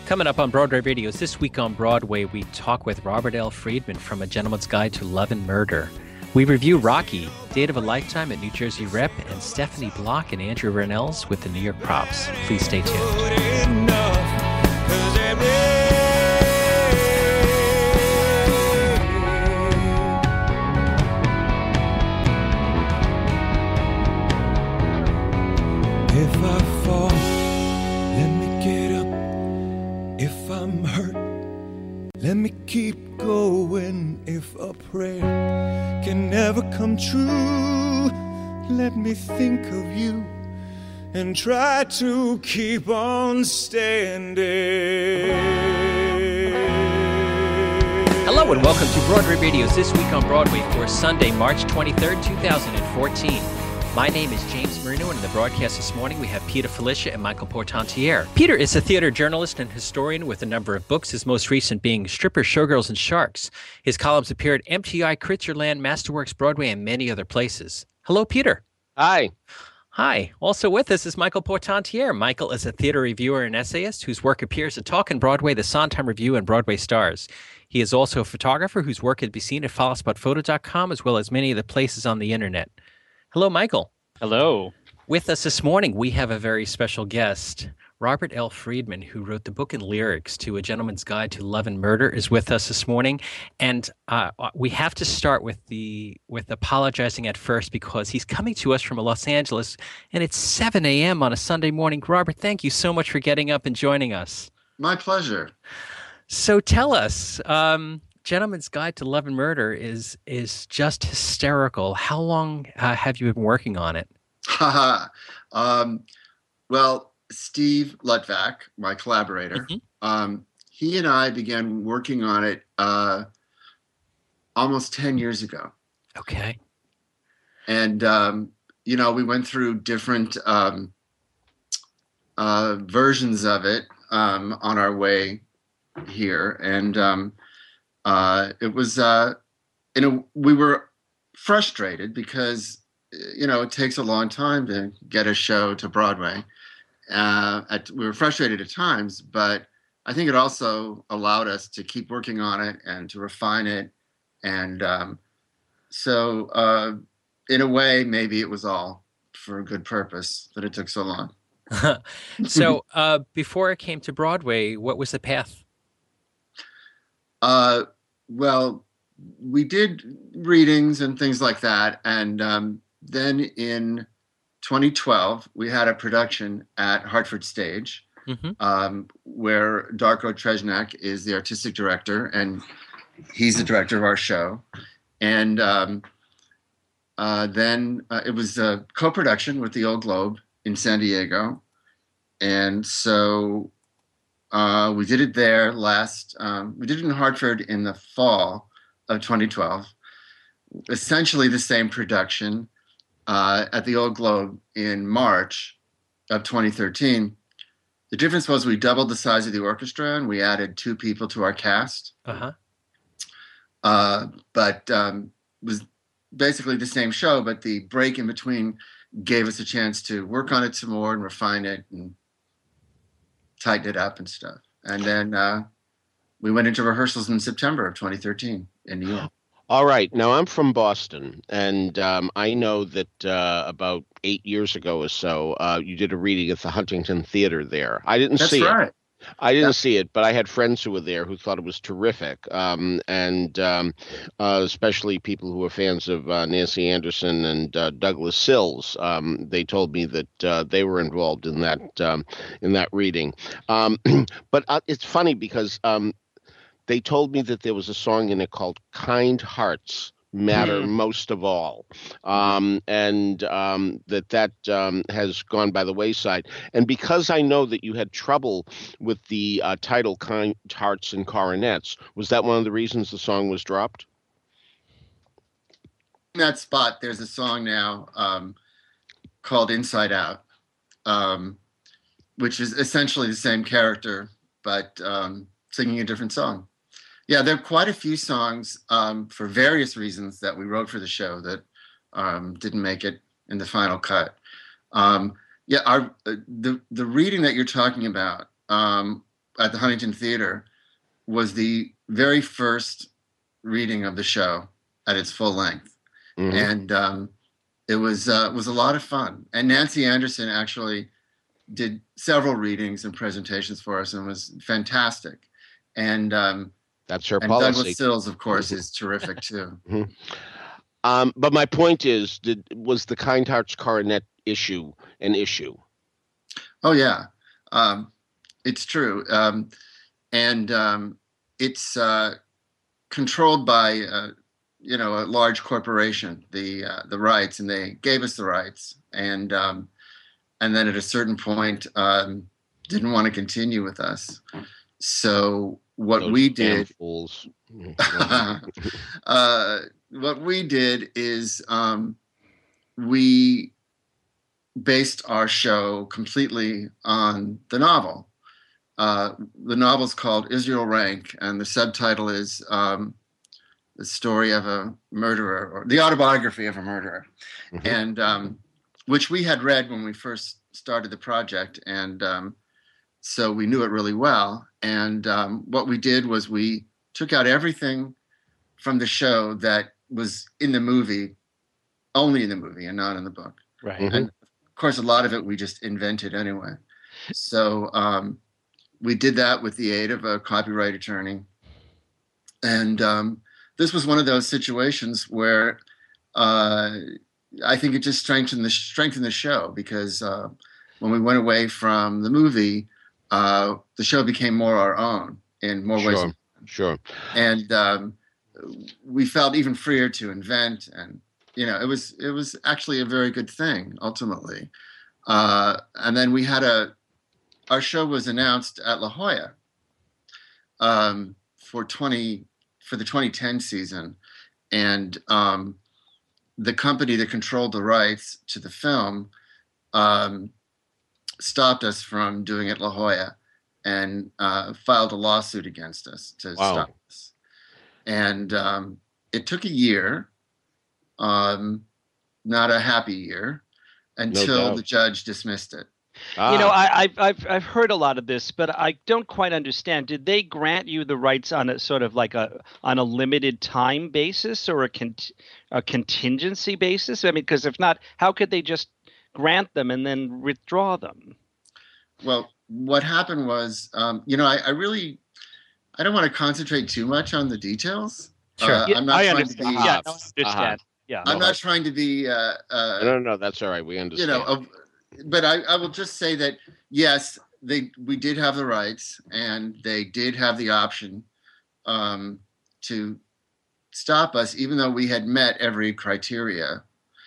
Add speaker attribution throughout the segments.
Speaker 1: Coming up on Broadway Videos, this week on Broadway, we talk with Robert L. Friedman from A Gentleman's Guide to Love and Murder. We review Rocky, Date of a Lifetime at New Jersey Rep, and Stephanie Block and Andrew Rennells with the New York Props. Please stay tuned.
Speaker 2: If I fall, let me get up. If I'm hurt, let me keep going. If a prayer can never come true, let me think of you and try to keep on standing.
Speaker 1: Hello and welcome to Broadway Videos, this week on Broadway for Sunday, March 23rd, 2014. My name is James Marino, and in the broadcast this morning we have Peter Felicia and Michael Portantiere. Peter is a theater journalist and historian with a number of books, his most recent being Strippers, Showgirls, and Sharks. His columns appear at MTI, Kritzerland, Masterworks, Broadway, and many other places. Hello, Peter.
Speaker 3: Hi.
Speaker 1: Hi. Also with us is Michael Portantiere. Michael is a theater reviewer and essayist whose work appears at Talkin' Broadway, the Sondheim Review, and Broadway Stars. He is also a photographer whose work can be seen at followspotphoto.com as well as many of the places on the internet. Hello, Michael.
Speaker 3: Hello.
Speaker 1: With us this morning, we have a very special guest. Robert L. Friedman, who wrote the book and lyrics to A Gentleman's Guide to Love and Murder, is with us this morning. And we have to start with apologizing at first because he's coming to us from Los Angeles, and it's 7 a.m. on a Sunday morning. Robert, thank you so much for getting up and joining us.
Speaker 4: My pleasure.
Speaker 1: So tell us, Gentleman's Guide to Love and Murder is just hysterical. How long have you been working on it?
Speaker 4: Well, Steve Lutvak, my collaborator, he and I began working on it almost 10 years ago.
Speaker 1: Okay.
Speaker 4: And, we went through different versions of it on our way here. And it was, we were frustrated because, it takes a long time to get a show to Broadway. We were frustrated at times, but I think it also allowed us to keep working on it and to refine it. And so in a way, maybe it was all for a good purpose that it took so long.
Speaker 1: So before it came to Broadway, what was the path?
Speaker 4: Well, we did readings and things like that. And then in 2012, we had a production at Hartford Stage where Darko Tresnak is the artistic director, and he's the director of our show. And then it was a co-production with the Old Globe in San Diego. And so we did it there we did it in Hartford in the fall of 2012. Essentially the same production at the Old Globe in March of 2013. The difference was we doubled the size of the orchestra and we added 2 people to our cast. But was basically the same show, but the break in between gave us a chance to work on it some more and refine it and tighten it up and stuff. And then we went into rehearsals in September of 2013 in New York.
Speaker 3: All right. Now, I'm from Boston, and I know that about 8 years ago or so, you did a reading at the Huntington Theater there. I didn't see
Speaker 4: That's right.
Speaker 3: it. I didn't see it, but I had friends who were there who thought it was terrific, and especially people who were fans of Nancy Anderson and Douglas Sills. They told me that they were involved in that reading. But it's funny because they told me that there was a song in it called "Kind Hearts Matter Most of All," and that has gone by the wayside. And because I know that you had trouble with the title "Kind Hearts and Coronets," was that one of the reasons the song was dropped?
Speaker 4: In that spot, there's a song now called "Inside Out," which is essentially the same character, but singing a different song. Yeah, there are quite a few songs for various reasons that we wrote for the show that didn't make it in the final cut. The reading that you're talking about, I at the Huntington Theater was the very first reading of the show at its full length. And it was a lot of fun. And Nancy Anderson actually did several readings and presentations for us, and was fantastic. And
Speaker 3: that's her
Speaker 4: and
Speaker 3: policy.
Speaker 4: Douglas Sills, of course, is terrific too.
Speaker 3: But my point is, was the Kind Hearts Coronet issue an issue?
Speaker 4: Oh yeah, it's true, and it's controlled by a large corporation, the rights, and they gave us the rights, and then at a certain point didn't want to continue with us. So what we did,
Speaker 3: fools.
Speaker 4: What we did is we based our show completely on the novel. The novel's called Israel Rank, and the subtitle is the story of a murderer, or the autobiography of a murderer, and which we had read when we first started the project, and so we knew it really well. And what we did was we took out everything from the show that was in the movie, only in the movie and not in the book.
Speaker 1: Right.
Speaker 4: And of course, a lot of it we just invented anyway. So we did that with the aid of a copyright attorney. And this was one of those situations where I think it just strengthened the show, because when we went away from the movie, the show became more our own in more ways.
Speaker 3: Sure.
Speaker 4: And we felt even freer to invent, and it was actually a very good thing ultimately. And then we had our show was announced at La Jolla for the 2010 season, and the company that controlled the rights to the film stopped us from doing it at La Jolla, and filed a lawsuit against us to stop us. And it took a year, not a happy year, until the judge dismissed it.
Speaker 5: I've heard a lot of this, but I don't quite understand. Did they grant you the rights on a sort of like on a limited time basis, or a contingency basis? I mean, because if not, how could they just grant them and then withdraw them?
Speaker 4: Well, what happened was, I don't want to concentrate too much on the details.
Speaker 1: Sure.
Speaker 4: I'm not
Speaker 5: I
Speaker 4: trying
Speaker 5: understand.
Speaker 4: to be.
Speaker 5: Yeah, no, I understand. Yeah.
Speaker 4: I'm not trying to be.
Speaker 3: No, that's all right. We understand.
Speaker 4: But I will just say that yes, we did have the rights, and they did have the option to stop us, even though we had met every criteria.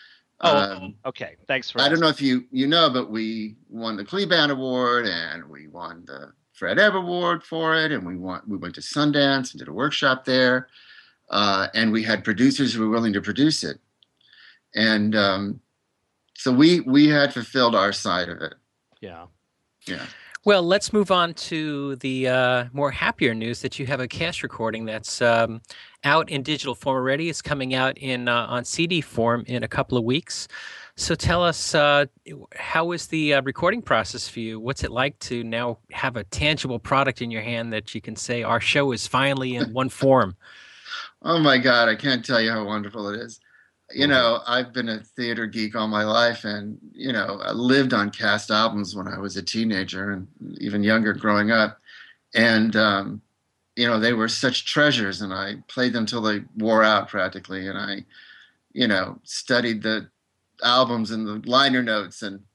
Speaker 5: Okay. Thanks for.
Speaker 4: I don't know if you know, but we won the Kleban Award, and we won the Fred Ebb Award for it, and we went to Sundance and did a workshop there, and we had producers who were willing to produce it, and so we had fulfilled our side of it.
Speaker 5: Yeah.
Speaker 1: Well, let's move on to the more happier news that you have a cast recording that's out in digital form already. It's coming out on CD form in a couple of weeks. So tell us, how was the recording process for you? What's it like to now have a tangible product in your hand that you can say, our show is finally in one form?
Speaker 4: Oh my God, I can't tell you how wonderful it is. I've been a theater geek all my life, and, I lived on cast albums when I was a teenager and even younger growing up. And, they were such treasures, and I played them till they wore out practically. And I, studied the albums and the liner notes, and,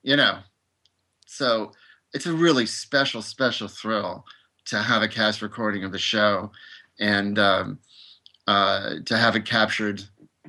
Speaker 4: so it's a really special, special thrill to have a cast recording of the show, and to have it captured,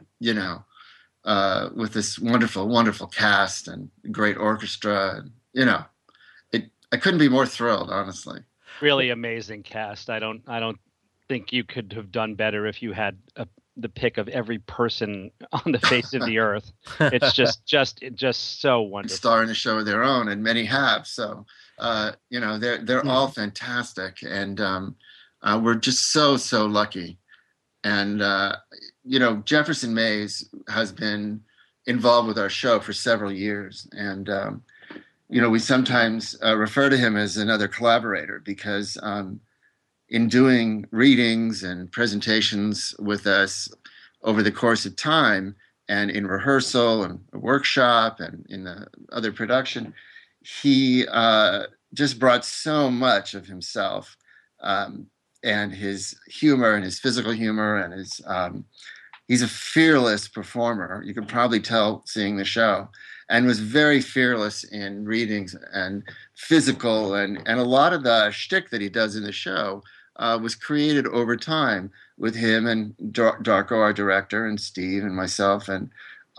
Speaker 4: with this wonderful, wonderful cast and great orchestra. I couldn't be more thrilled, honestly.
Speaker 5: Really amazing cast. I don't think you could have done better if you had the pick of every person on the face of the earth. It's just so wonderful.
Speaker 4: Star in a show of their own, and many have. So, they're all fantastic, and we're just so lucky. And Jefferson Mays has been involved with our show for several years, and we sometimes refer to him as another collaborator because in doing readings and presentations with us over the course of time and in rehearsal and a workshop and in the other production, he just brought so much of himself and his humor and his physical humor and his he's a fearless performer. You could probably tell seeing the show, and was very fearless in readings and physical, and a lot of the shtick that he does in the show was created over time with him and Darko, our director, and Steve and myself, and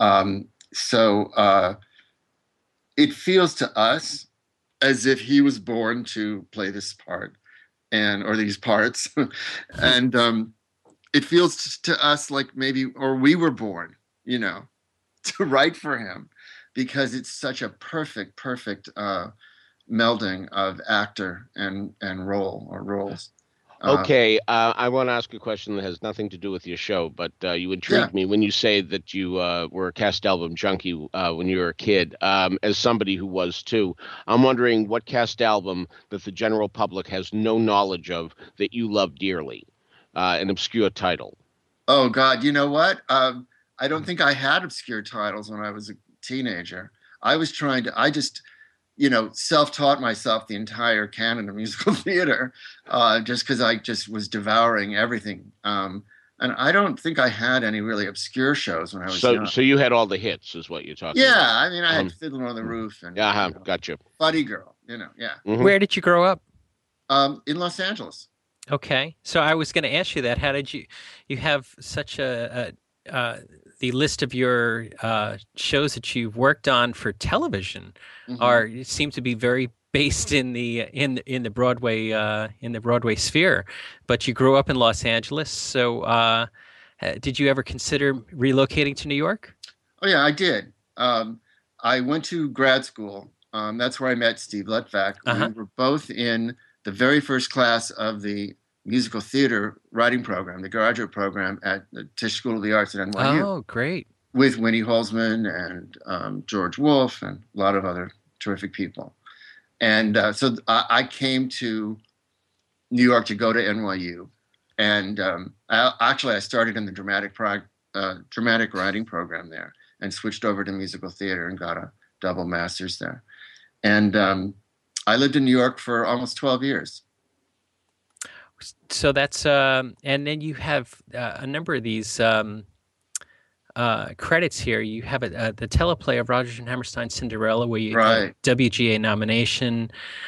Speaker 4: so it feels to us as if he was born to play this part or these parts, and it feels to us like maybe, or we were born, to write for him, because it's such a perfect melding of actor and role or roles.
Speaker 3: Okay, I want to ask a question that has nothing to do with your show, but you intrigued me when you say that you were a cast album junkie when you were a kid. As somebody who was too, I'm wondering what cast album that the general public has no knowledge of that you love dearly, an obscure title.
Speaker 4: Oh God, you know what? I don't think I had obscure titles when I was a teenager. I just self-taught myself the entire canon of musical theater, just because I just was devouring everything. And I don't think I had any really obscure shows when I was young.
Speaker 3: So you had all the hits, is what you're talking about.
Speaker 4: Yeah, I mean, I had Fiddler on the Roof and
Speaker 3: gotcha.
Speaker 4: Buddy Girl, yeah.
Speaker 3: Mm-hmm.
Speaker 1: Where did you grow up?
Speaker 4: In Los Angeles.
Speaker 1: Okay, so I was going to ask you that. How did you have such the list of your shows that you've worked on for television seem to be very based in the Broadway sphere, but you grew up in Los Angeles. So did you ever consider relocating to New York?
Speaker 4: Oh yeah, I did. I went to grad school. That's where I met Steve Letvak. We were both in the very first class of the musical theater writing program, the graduate program at the Tisch School of the Arts at NYU.
Speaker 1: Oh, great.
Speaker 4: With Winnie Holzman and George Wolfe and a lot of other terrific people. And so I came to New York to go to NYU. And I started in the dramatic writing program there and switched over to musical theater and got a double master's there. And I lived in New York for almost 12 years.
Speaker 1: So that's and then you have a number of these credits here. You have the teleplay of Rodgers and Hammerstein's Cinderella, where you got a WGA nomination.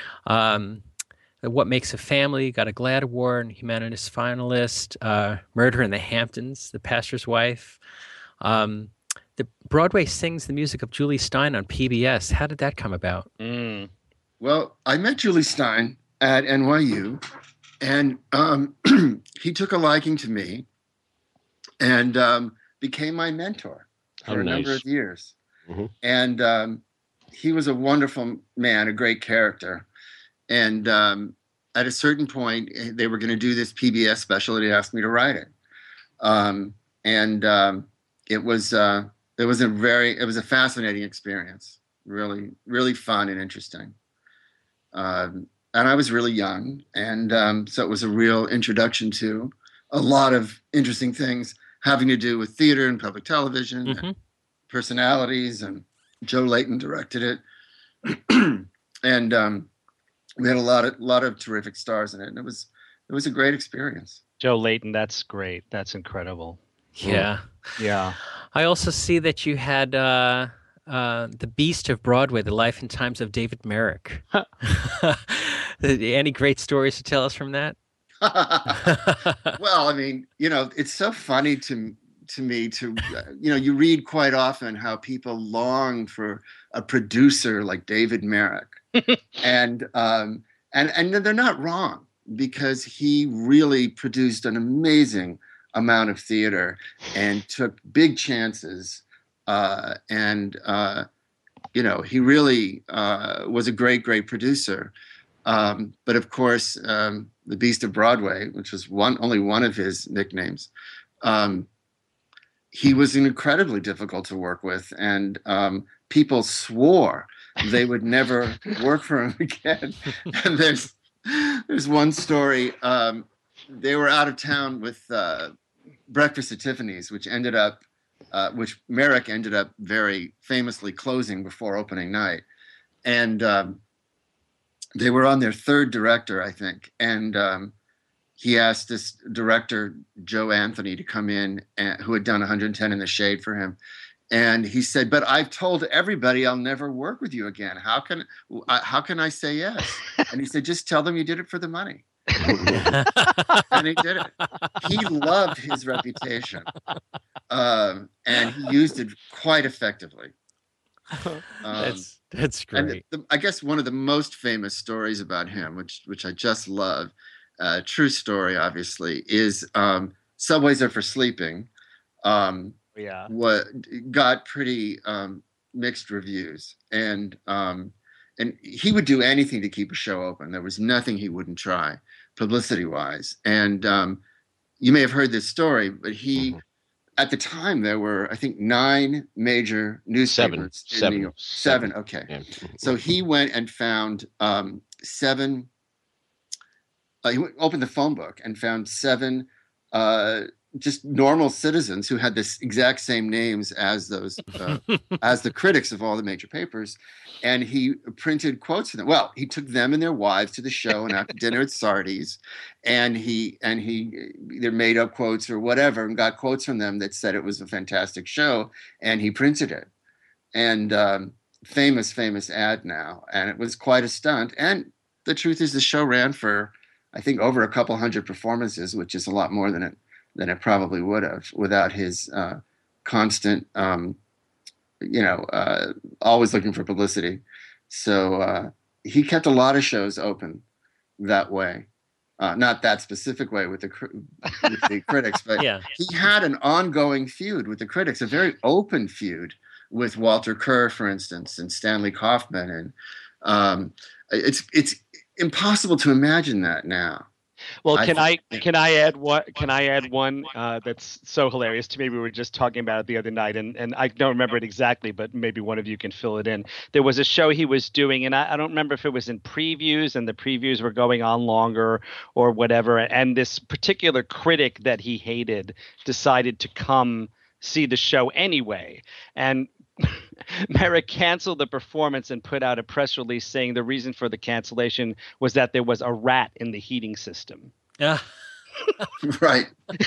Speaker 1: What Makes a Family, got a GLAAD Award, Humanitas finalist. Murder in the Hamptons, The Pastor's Wife. The Broadway Sings the Music of Julie Stein on PBS. How did that come about?
Speaker 4: Well, I met Julie Stein at NYU. And he took a liking to me and became my mentor for a number of years. Mm-hmm. And he was a wonderful man, a great character. And at a certain point, they were going to do this PBS special, and he asked me to write it. It was a fascinating experience, really, really fun and interesting. And I was really young, and so it was a real introduction to a lot of interesting things having to do with theater and public television, and personalities, and Joe Layton directed it. And we had a lot of terrific stars in it, and it was a great experience.
Speaker 5: Joe Layton, that's great. That's incredible.
Speaker 1: Yeah.
Speaker 5: Yeah.
Speaker 1: I also see that you had The Beast of Broadway, The Life and Times of David Merrick. Any great stories to tell us from that?
Speaker 4: Well, I mean, it's so funny to me to, you read quite often how people long for a producer like David Merrick. And they're not wrong, because he really produced an amazing amount of theater and took big chances. He really was a great producer. But of course, the Beast of Broadway, which was only one of his nicknames, he was incredibly difficult to work with, and people swore they would never work for him again. And there's one story. They were out of town with Breakfast at Tiffany's, which Merrick ended up very famously closing before opening night. And they were on their third director, I think. And he asked this director, Joe Anthony, to come in, who had done 110 in the Shade for him. And he said, "But I've told everybody I'll never work with you again. How can I say yes?" And he said, "Just tell them you did it for the money." And he did it. He loved his reputation, and he used it quite effectively.
Speaker 1: That's great.
Speaker 4: And I guess one of the most famous stories about him, which I just love, true story, obviously, is Subways Are for Sleeping. What got pretty mixed reviews, and he would do anything to keep a show open. There was nothing he wouldn't try, publicity-wise. And you may have heard this story, but at the time there were, I think, 9 major newspapers. Seven. Okay, yeah. So he went and found 7. He opened the phone book and found 7. Just normal citizens who had this exact same names as those, as the critics of all the major papers, and he printed quotes for them. Well, he took them and their wives to the show and after dinner at Sardi's, and he either made up quotes or whatever and got quotes from them that said it was a fantastic show, and he printed it, and famous ad now, and it was quite a stunt. And the truth is, the show ran for, I think, over a couple hundred performances, which is a lot more than it probably would have without his constant, always looking for publicity. So he kept a lot of shows open that way. Not that specific way with the critics, but yeah. He had an ongoing feud with the critics, a very open feud with Walter Kerr, for instance, and Stanley Kaufman. And it's impossible to imagine that now.
Speaker 5: Well, can I add one that's so hilarious to me? We were just talking about it the other night, and I don't remember it exactly, but maybe one of you can fill it in. There was a show he was doing, and I don't remember if it was in previews, and the previews were going on longer or whatever. And this particular critic that he hated decided to come see the show anyway, and Merrick canceled the performance and put out a press release saying the reason for the cancellation was that there was a rat in the heating system.
Speaker 1: Yeah.
Speaker 4: Right.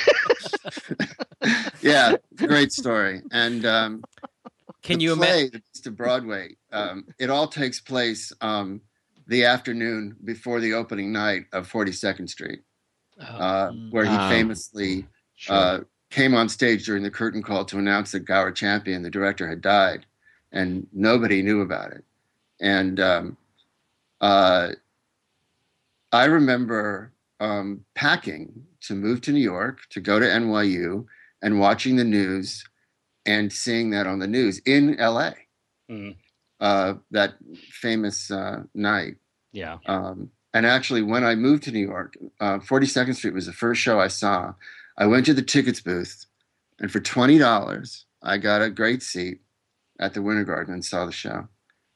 Speaker 4: Yeah, great story. And
Speaker 1: can you imagine
Speaker 4: the Beast of Broadway? It all takes place the afternoon before the opening night of 42nd Street, where he famously came on stage during the curtain call to announce that Gower Champion, the director, had died, and nobody knew about it. And I remember packing to move to New York, to go to NYU, and watching the news and seeing that on the news in LA, that famous night.
Speaker 5: Yeah.
Speaker 4: And actually, when I moved to New York, 42nd Street was the first show I saw. I went to the tickets booth, and for $20, I got a great seat at the Winter Garden and saw the show.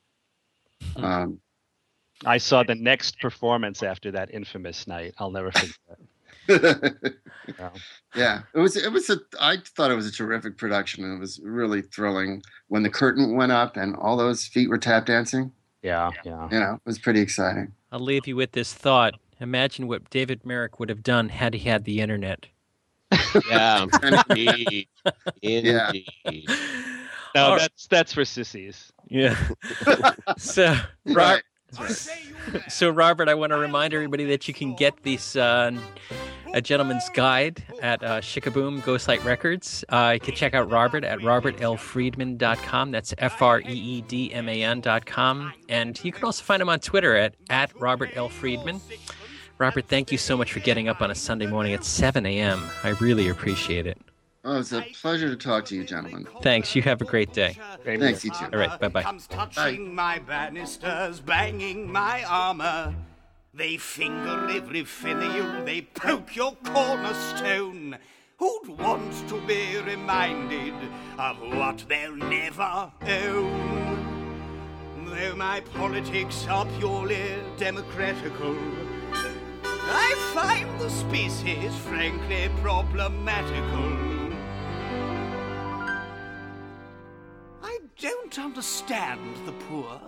Speaker 5: I saw the next performance after that infamous night. I'll never forget.
Speaker 4: Yeah, I thought it was a terrific production, and it was really thrilling when the curtain went up and all those feet were tap dancing.
Speaker 5: Yeah.
Speaker 4: It was pretty exciting.
Speaker 1: I'll leave you with this thought. Imagine what David Merrick would have done had he had the internet.
Speaker 3: Yeah, indeed.
Speaker 4: Yeah.
Speaker 5: No, that's for sissies.
Speaker 1: Yeah. So,
Speaker 4: right.
Speaker 1: So, Robert, I want to remind everybody that you can get this A Gentleman's Guide at Shikaboom Ghostlight Records. You can check out Robert at robertlfriedman.com. That's FREEDMAN.com. And you can also find him on Twitter at Robert L. Friedman. Robert, thank you so much for getting up on a Sunday morning at 7 a.m. I really appreciate it.
Speaker 4: Oh, it's a pleasure to talk to you, gentlemen.
Speaker 1: Thanks. You have a great day.
Speaker 4: Thanks, you too.
Speaker 1: All right, bye-bye.
Speaker 6: Comes touching my banisters, banging my armor. They finger every finial, they poke your cornerstone. Who'd want to be reminded of what they'll never own? though my politics are purely democratical, I find the species frankly problematical. I don't understand the poor.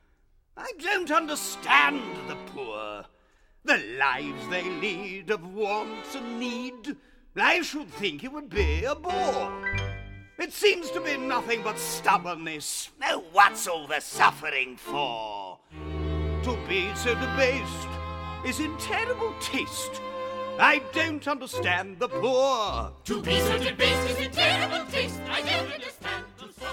Speaker 6: I don't understand the poor. The lives they lead of want and need, I should think it would be a bore. It seems to be nothing but stubbornness. Now what's all the suffering for? To be so debased is in terrible taste. I don't understand the poor.
Speaker 7: To be so debased is in terrible taste. I don't understand. To so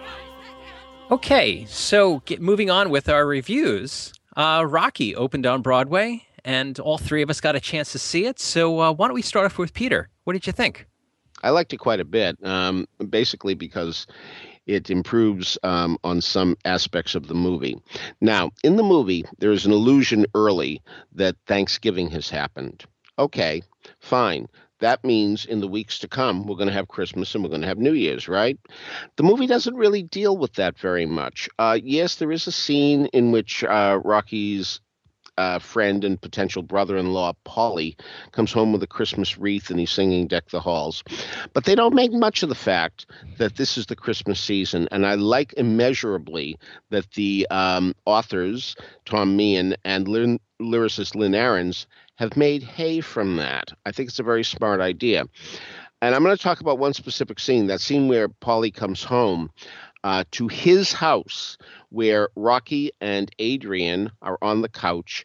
Speaker 7: arise.
Speaker 1: Okay, so moving on with our reviews. Rocky opened on Broadway, and all three of us got a chance to see it. So why don't we start off with Peter? What did you think?
Speaker 3: I liked it quite a bit, basically because it improves on some aspects of the movie. Now, in the movie, there is an allusion early that Thanksgiving has happened. Okay, fine. That means in the weeks to come, we're going to have Christmas and we're going to have New Year's, right? The movie doesn't really deal with that very much. Yes, there is a scene in which Rocky's friend and potential brother-in-law, Paulie, comes home with a Christmas wreath and he's singing Deck the Halls. But they don't make much of the fact that this is the Christmas season. And I like immeasurably that the authors, Tom Meehan and lyricist Lynn Ahrens, have made hay from that. I think it's a very smart idea. And I'm going to talk about one specific scene, that scene where Paulie comes home to his house, where Rocky and Adrian are on the couch,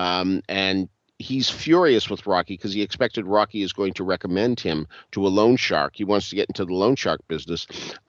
Speaker 3: and he's furious with Rocky because he expected Rocky is going to recommend him to a loan shark. He wants to get into the loan shark business,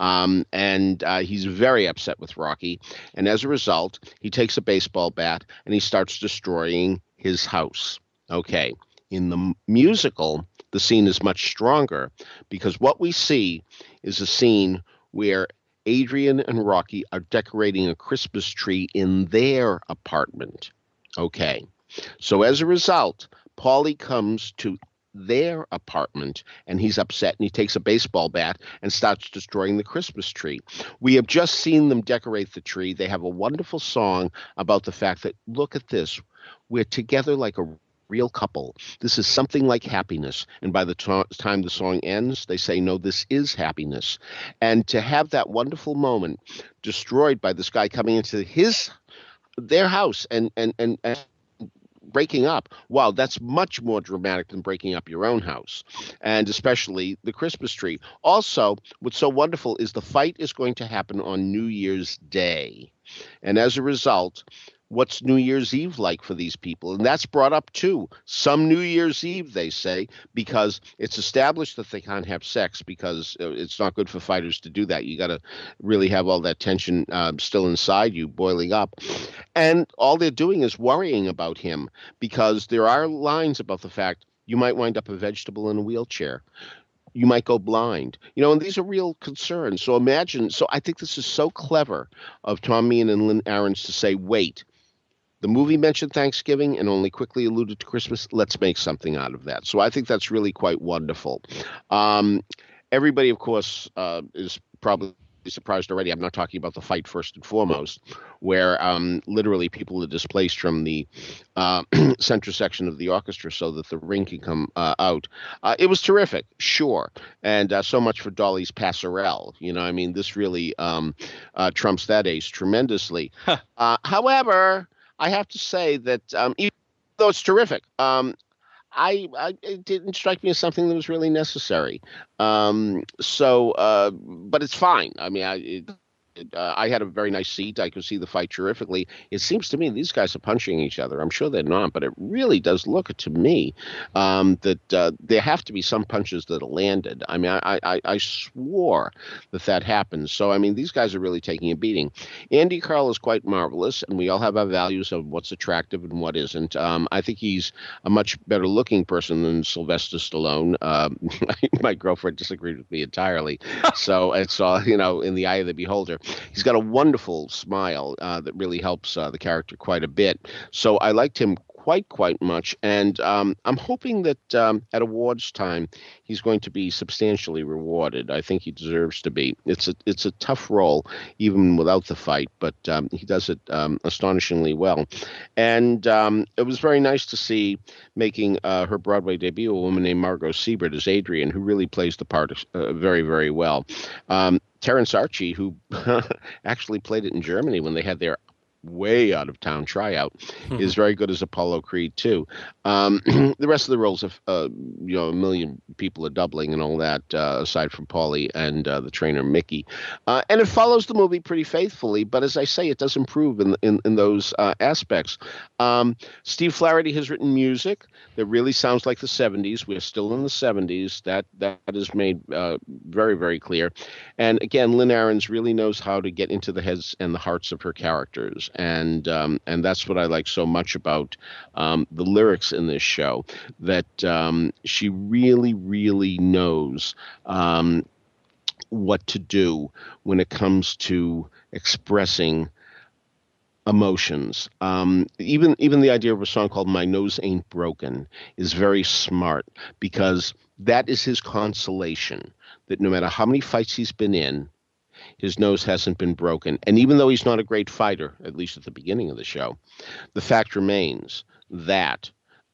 Speaker 3: and he's very upset with Rocky. And as a result, he takes a baseball bat and he starts destroying his house. Okay, in the musical, the scene is much stronger because what we see is a scene where Adrian and Rocky are decorating a Christmas tree in their apartment. Okay, so as a result, Paulie comes to their apartment and he's upset and he takes a baseball bat and starts destroying the Christmas tree. We have just seen them decorate the tree. They have a wonderful song about the fact that, look at this, we're together like a real couple. This is something like happiness. And by the time the song ends, they say, no, this is happiness. And to have that wonderful moment destroyed by this guy coming into their house and breaking up, wow, that's much more dramatic than breaking up your own house, and especially the Christmas tree. Also, what's so wonderful is the fight is going to happen on New Year's Day. And as a result, what's New Year's Eve like for these people? And that's brought up too. Some New Year's Eve, they say, because it's established that they can't have sex because it's not good for fighters to do that. You got to really have all that tension still inside you boiling up. And all they're doing is worrying about him because there are lines about the fact you might wind up a vegetable in a wheelchair. You might go blind, and these are real concerns. So imagine, I think this is so clever of Tom Meehan and Lynn Ahrens to say, wait, the movie mentioned Thanksgiving and only quickly alluded to Christmas. Let's make something out of that. So I think that's really quite wonderful. Everybody, of course, is probably surprised already. I'm not talking about the fight first and foremost, where literally people are displaced from the center section of the orchestra so that the ring can come out. It was terrific, sure. And so much for Dolly's Passerelle. This really trumps that ace tremendously. However, I have to say that even though it's terrific, it didn't strike me as something that was really necessary. But it's fine. I had a very nice seat. I could see the fight terrifically. It seems to me these guys are punching each other. I'm sure they're not, but it really does look to me that there have to be some punches that are landed. I swore that happened. So, these guys are really taking a beating. Andy Karl is quite marvelous, and we all have our values of what's attractive and what isn't. I think he's a much better looking person than Sylvester Stallone. My girlfriend disagreed with me entirely. So it's all, in the eye of the beholder. He's got a wonderful smile that really helps the character quite a bit. So I liked him quite much. And I'm hoping that at awards time, he's going to be substantially rewarded. I think he deserves to be. It's a tough role, even without the fight, but he does it astonishingly well. And it was very nice to see making her Broadway debut a woman named Margot Siebert as Adrian, who really plays the part very, very well. Terrence Archie, who actually played it in Germany when they had their way out of town tryout, is very good as Apollo Creed too. The rest of the roles of a million people are doubling and all that, aside from Paulie and the trainer Mickey, and it follows the movie pretty faithfully. But as I say, it does improve in those aspects. Steve Flaherty has written music that really sounds like the 70s. We're still in the 70s. That is made very, very clear. And again, Lynn Ahrens really knows how to get into the heads and the hearts of her characters. And that's what I like so much about the lyrics in this show, that she really, really knows what to do when it comes to expressing emotions. Even the idea of a song called My Nose Ain't Broken is very smart, because that is his consolation, that no matter how many fights he's been in, his nose hasn't been broken. And even though he's not a great fighter, at least at the beginning of the show, the fact remains that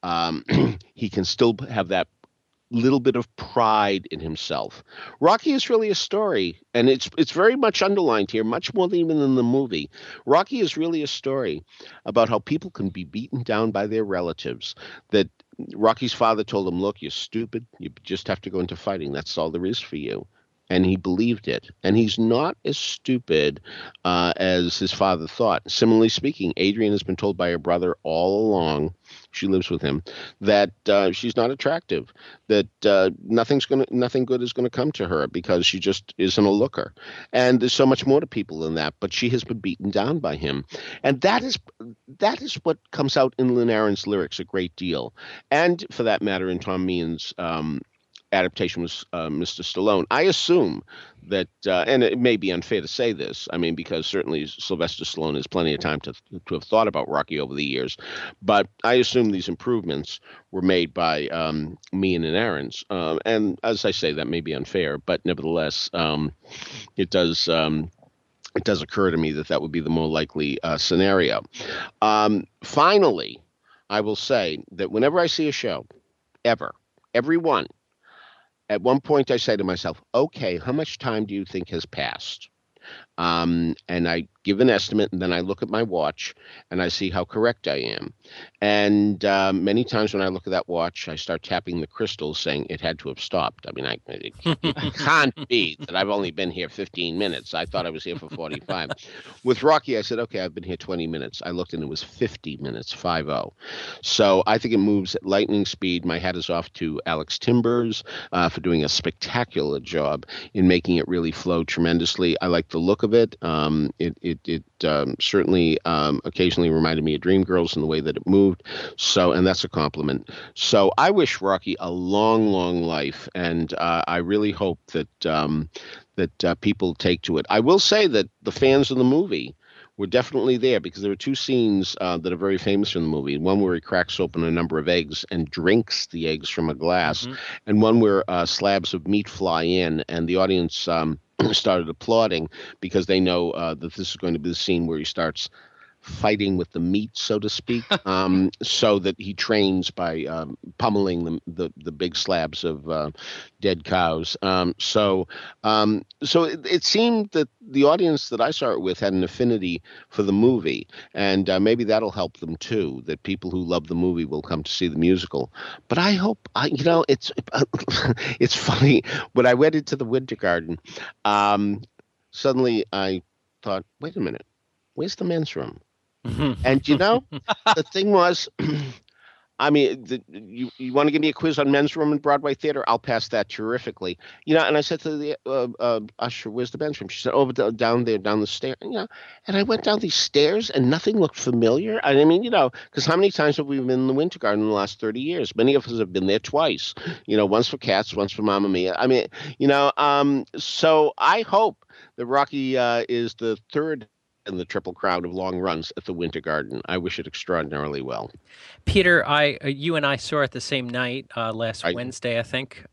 Speaker 3: he can still have that little bit of pride in himself. Rocky is really a story, and it's very much underlined here, much more than even in the movie. Rocky is really a story about how people can be beaten down by their relatives, that Rocky's father told him, look, you're stupid. You just have to go into fighting. That's all there is for you. And he believed it. And he's not as stupid as his father thought. Similarly speaking, Adrian has been told by her brother all along, she lives with him, that she's not attractive, that nothing good is going to come to her because she just isn't a looker. And there's so much more to people than that. But she has been beaten down by him. And that is what comes out in Lynn Ahrens' lyrics a great deal. And for that matter, in Tom Meehan's adaptation was Mr. Stallone. I assume that, and it may be unfair to say this, I mean, because certainly Sylvester Stallone has plenty of time to have thought about Rocky over the years, but I assume these improvements were made by Meehan and Ahrens. And as I say, that may be unfair, but nevertheless, it does occur to me that would be the more likely scenario. Finally, I will say that whenever I see a show, every one, at one point I say to myself, okay, how much time do you think has passed? And I give an estimate, and then I look at my watch and I see how correct I am. And many times when I look at that watch, I start tapping the crystals saying it had to have stopped. I mean, it can't be that I've only been here 15 minutes. I thought I was here for 45. With Rocky, I said, okay, I've been here 20 minutes. I looked and it was 50 minutes, 5-0. So I think it moves at lightning speed. My hat is off to Alex Timbers for doing a spectacular job in making it really flow tremendously. I like the look of it. It certainly occasionally reminded me of Dreamgirls in the way that it moved. So, and that's a compliment. So I wish Rocky a long, long life, and I really hope that people take to it. I will say that the fans of the movie were definitely there, because there are two scenes that are very famous in the movie. One where he cracks open a number of eggs and drinks the eggs from a glass, and one where slabs of meat fly in, and the audience started applauding because they know that this is going to be the scene where he starts fighting with the meat, so to speak, so that he trains by pummeling the big slabs of dead cows. So it seemed that the audience that I saw it with had an affinity for the movie, and maybe that'll help them too, that people who love the movie will come to see the musical. But I hope, it's it's funny, when I went into the Winter Garden, suddenly I thought, wait a minute, where's the men's room? And the thing was, I mean, you want to give me a quiz on men's room in Broadway theater? I'll pass that terrifically. And I said to the usher, where's the men's room? She said, down there, down the stairs. And I went down these stairs and nothing looked familiar. I mean, because how many times have we been in the Winter Garden in the last 30 years? Many of us have been there twice, once for Cats, once for Mamma Mia. I mean, so I hope that Rocky is the third in the Triple Crown of long runs at the Winter Garden. I wish it extraordinarily well.
Speaker 1: Peter, you and I saw it the same night last
Speaker 3: Right.
Speaker 1: Wednesday, I think.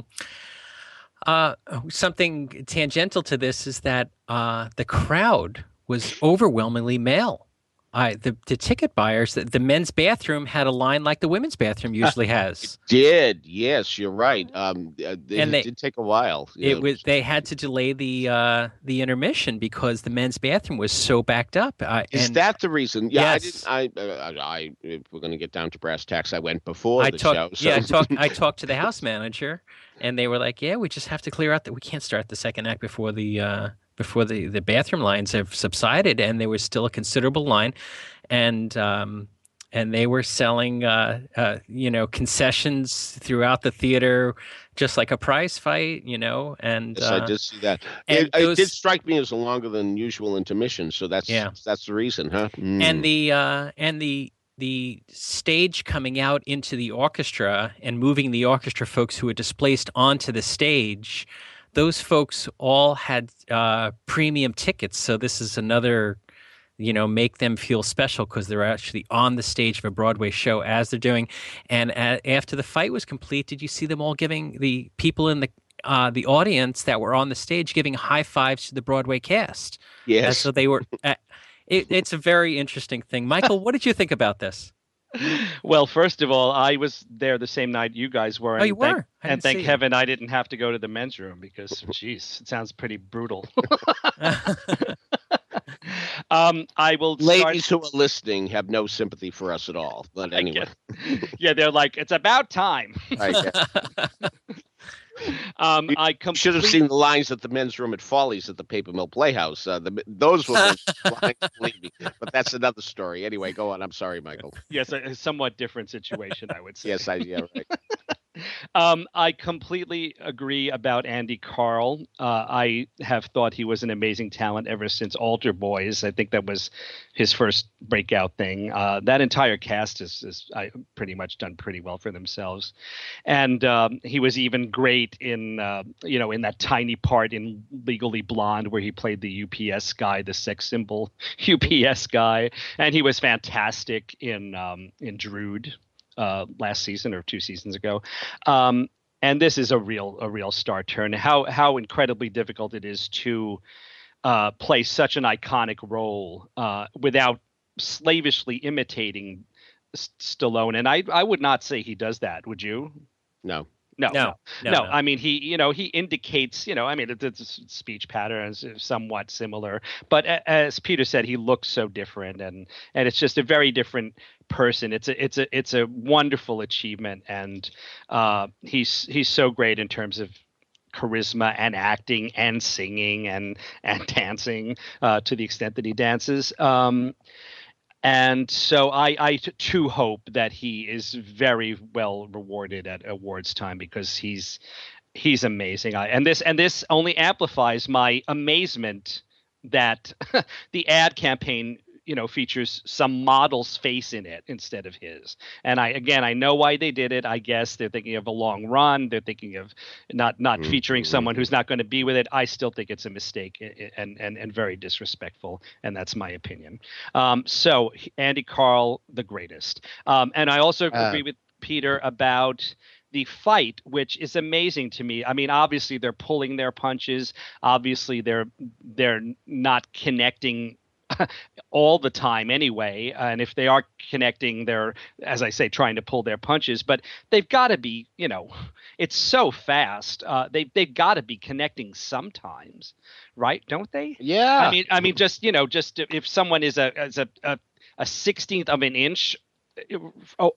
Speaker 1: Something tangential to this is that the crowd was overwhelmingly male. The ticket buyers, the men's bathroom had a line like the women's bathroom usually has.
Speaker 3: Yes, you're right. It did take a while.
Speaker 1: They had to delay the intermission because the men's bathroom was so backed up.
Speaker 3: Is that the reason? Yeah,
Speaker 1: Yes.
Speaker 3: I if we're going to get down to brass tacks, I went before the
Speaker 1: show.
Speaker 3: show. So.
Speaker 1: Yeah, I talked to the house manager, and they were like, "Yeah, we just have to clear out that we can't start the second act before the bathroom lines have subsided," and there was still a considerable line, and they were selling concessions throughout the theater, just like a prize fight, and
Speaker 3: Yes, I did see that.
Speaker 1: and
Speaker 3: It did strike me as a longer than usual intermission, so that's the reason, huh?
Speaker 1: and the stage coming out into the orchestra and moving the orchestra folks who were displaced onto the stage. Those folks all had premium tickets, so this is another, make them feel special because they're actually on the stage of a Broadway show as they're doing. And after the fight was complete, did you see them all giving the people in the audience that were on the stage giving high fives to the Broadway cast?
Speaker 3: Yes.
Speaker 1: So they were. It's a very interesting thing. Michael, what did you think about this?
Speaker 5: Well, first of all, I was there the same night you guys were.
Speaker 1: Oh, you were?
Speaker 5: And thank heaven I didn't have to go to the men's room because, geez, it sounds pretty brutal. I will.
Speaker 3: Ladies who are listening have no sympathy for us at all. But anyway,
Speaker 5: yeah, they're like, it's about time.
Speaker 3: Right, yeah.
Speaker 5: I
Speaker 3: should have seen the lines at the men's room at Follies at the Paper Mill Playhouse. Those were the lines, believe me. But that's another story. Anyway, go on. I'm sorry, Michael.
Speaker 5: Yes, a somewhat different situation, I would say.
Speaker 3: Yes, yeah, right.
Speaker 5: I completely agree about Andy Karl. I have thought he was an amazing talent ever since Altar Boys. I think that was his first breakout thing. That entire cast is pretty much done pretty well for themselves, and he was even great in in that tiny part in Legally Blonde where he played the UPS guy, the sex symbol UPS guy, and he was fantastic in Drood. Last season or 2 seasons ago. And this is a real star turn. How incredibly difficult it is to play such an iconic role without slavishly imitating Stallone. And I would not say he does that. Would you?
Speaker 3: No.
Speaker 5: No. I mean, he indicates, it's a speech pattern is somewhat similar, but as Peter said, he looks so different, and it's just a very different person. It's a wonderful achievement, and he's so great in terms of charisma and acting and singing and dancing to the extent that he dances. And so I too hope that he is very well rewarded at awards time because he's amazing. And this only amplifies my amazement that the ad campaign features some model's face in it instead of his. And I know why they did it. I guess they're thinking of a long run. They're thinking of not featuring someone who's not going to be with it. I still think it's a mistake and very disrespectful. And that's my opinion. So Andy Karl, the greatest. And I also agree with Peter about the fight, which is amazing to me. I mean, obviously they're pulling their punches. Obviously they're not connecting all the time anyway, and if they are connecting, they're, as I say, trying to pull their punches, but they've got to be, it's so fast, they've got to be connecting sometimes, right? Don't they?
Speaker 3: Yeah.
Speaker 5: I mean just if someone is a 16th of an inch off,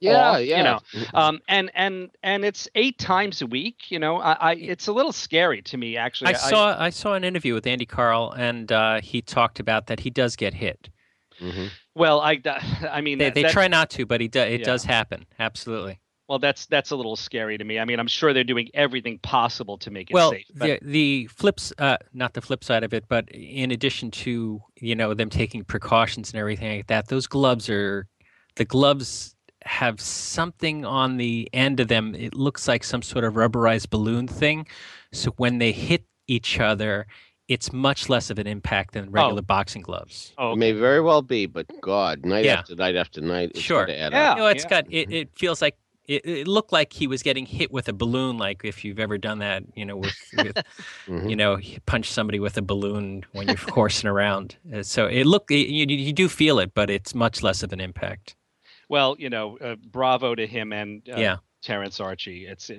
Speaker 5: and it's 8 times a week, it's a little scary to me, actually.
Speaker 1: I saw an interview with Andy Karl, and he talked about that he does get hit.
Speaker 3: Mm-hmm.
Speaker 5: Well, I mean,
Speaker 1: they try not to, but it does happen. Absolutely.
Speaker 5: Well, that's a little scary to me. I mean, I'm sure they're doing everything possible to make it safe.
Speaker 1: Well, the flips, not the flip side of it, but in addition to them taking precautions and everything like that, the gloves have something on the end of them. It looks like some sort of rubberized balloon thing. So when they hit each other, it's much less of an impact than regular boxing gloves.
Speaker 5: Oh,
Speaker 3: It may very well be, but God, night
Speaker 1: Yeah.
Speaker 3: after night after night, it's
Speaker 1: Sure.
Speaker 3: got to add
Speaker 5: Yeah.
Speaker 3: up.
Speaker 1: It's got it feels like it looked like he was getting hit with a balloon, like if you've ever done that, with
Speaker 3: Mhm.
Speaker 1: you punch somebody with a balloon when you're horsing around. So you do feel it, but it's much less of an impact.
Speaker 5: Well, bravo to him and
Speaker 1: Yeah.
Speaker 5: Terrence Archie. It's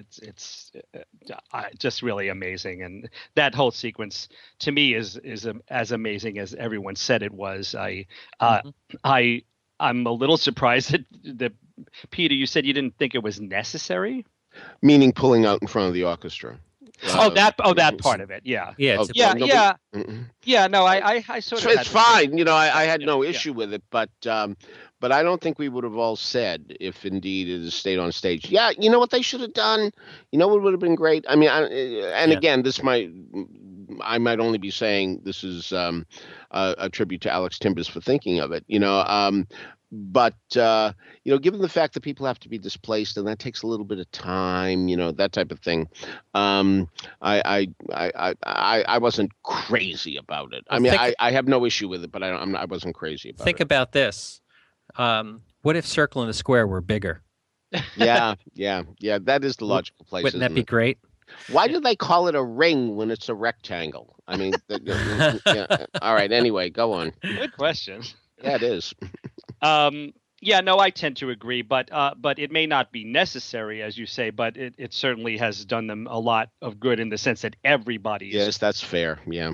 Speaker 5: just really amazing, and that whole sequence to me is as amazing as everyone said it was. I'm a little surprised that Peter, you said you didn't think it was necessary.
Speaker 3: Meaning pulling out in front of the orchestra.
Speaker 5: That part of it, yeah.
Speaker 1: Yeah,
Speaker 3: Oh,
Speaker 1: it's
Speaker 5: Yeah,
Speaker 3: nobody-
Speaker 5: yeah.
Speaker 3: Mhm.
Speaker 5: Yeah, no, I sort of.
Speaker 3: It's fine. I had no
Speaker 5: Yeah.
Speaker 3: issue with it, but I don't think we would have all said if indeed it had stayed on stage. Yeah, you know what they should have done? You know what would have been great? I mean, again, I might only be saying this is a tribute to Alex Timbers for thinking of it, but given the fact that people have to be displaced and that takes a little bit of time, that type of thing, I wasn't crazy about it. I
Speaker 1: Well,
Speaker 3: mean,
Speaker 1: think-
Speaker 3: I have no issue with it, but I wasn't crazy about
Speaker 1: Think
Speaker 3: it.
Speaker 1: about this. What if Circle and the Square were bigger?
Speaker 3: Yeah. That is the logical place.
Speaker 1: Wouldn't that
Speaker 3: isn't
Speaker 1: be
Speaker 3: it?
Speaker 1: great?
Speaker 3: Why do they call it a ring when it's a rectangle? I mean, yeah. All right. Anyway, go on.
Speaker 5: Good question.
Speaker 3: Yeah, it is.
Speaker 5: Yeah, no, I tend to agree, but it may not be necessary, as you say, but it certainly has done them a lot of good in the sense that everybody is.
Speaker 3: Yes, that's fair. Yeah.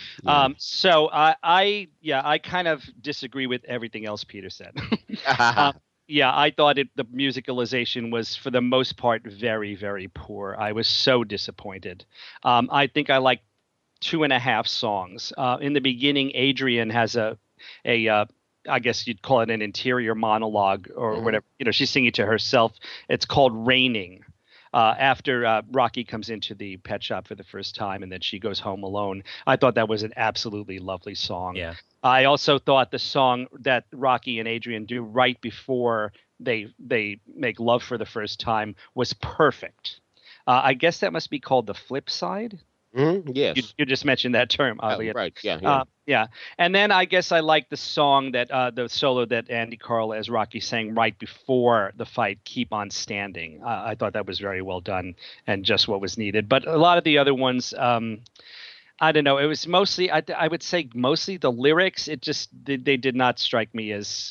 Speaker 5: So I kind of disagree with everything else Peter said. Yeah, I thought the musicalization was for the most part very, very poor. I was so disappointed. I think I liked 2.5 songs. In the beginning, Adrian has a I guess you'd call it an interior monologue or whatever. She's singing to herself. It's called Raining. After Rocky comes into the pet shop for the first time and then she goes home alone. I thought that was an absolutely lovely song.
Speaker 1: Yeah.
Speaker 5: I also thought the song that Rocky and Adrian do right before they make love for the first time was perfect. I guess that must be called the flip side.
Speaker 3: Yes.
Speaker 5: You just mentioned that term, oddly.
Speaker 3: Right. Yeah.
Speaker 5: Yeah. And then I guess I like the song that the solo that Andy Carl as Rocky sang right before the fight, Keep on Standing. I thought that was very well done and just what was needed. But a lot of the other ones, I don't know. It was mostly, I would say mostly the lyrics. It just, they did not strike me as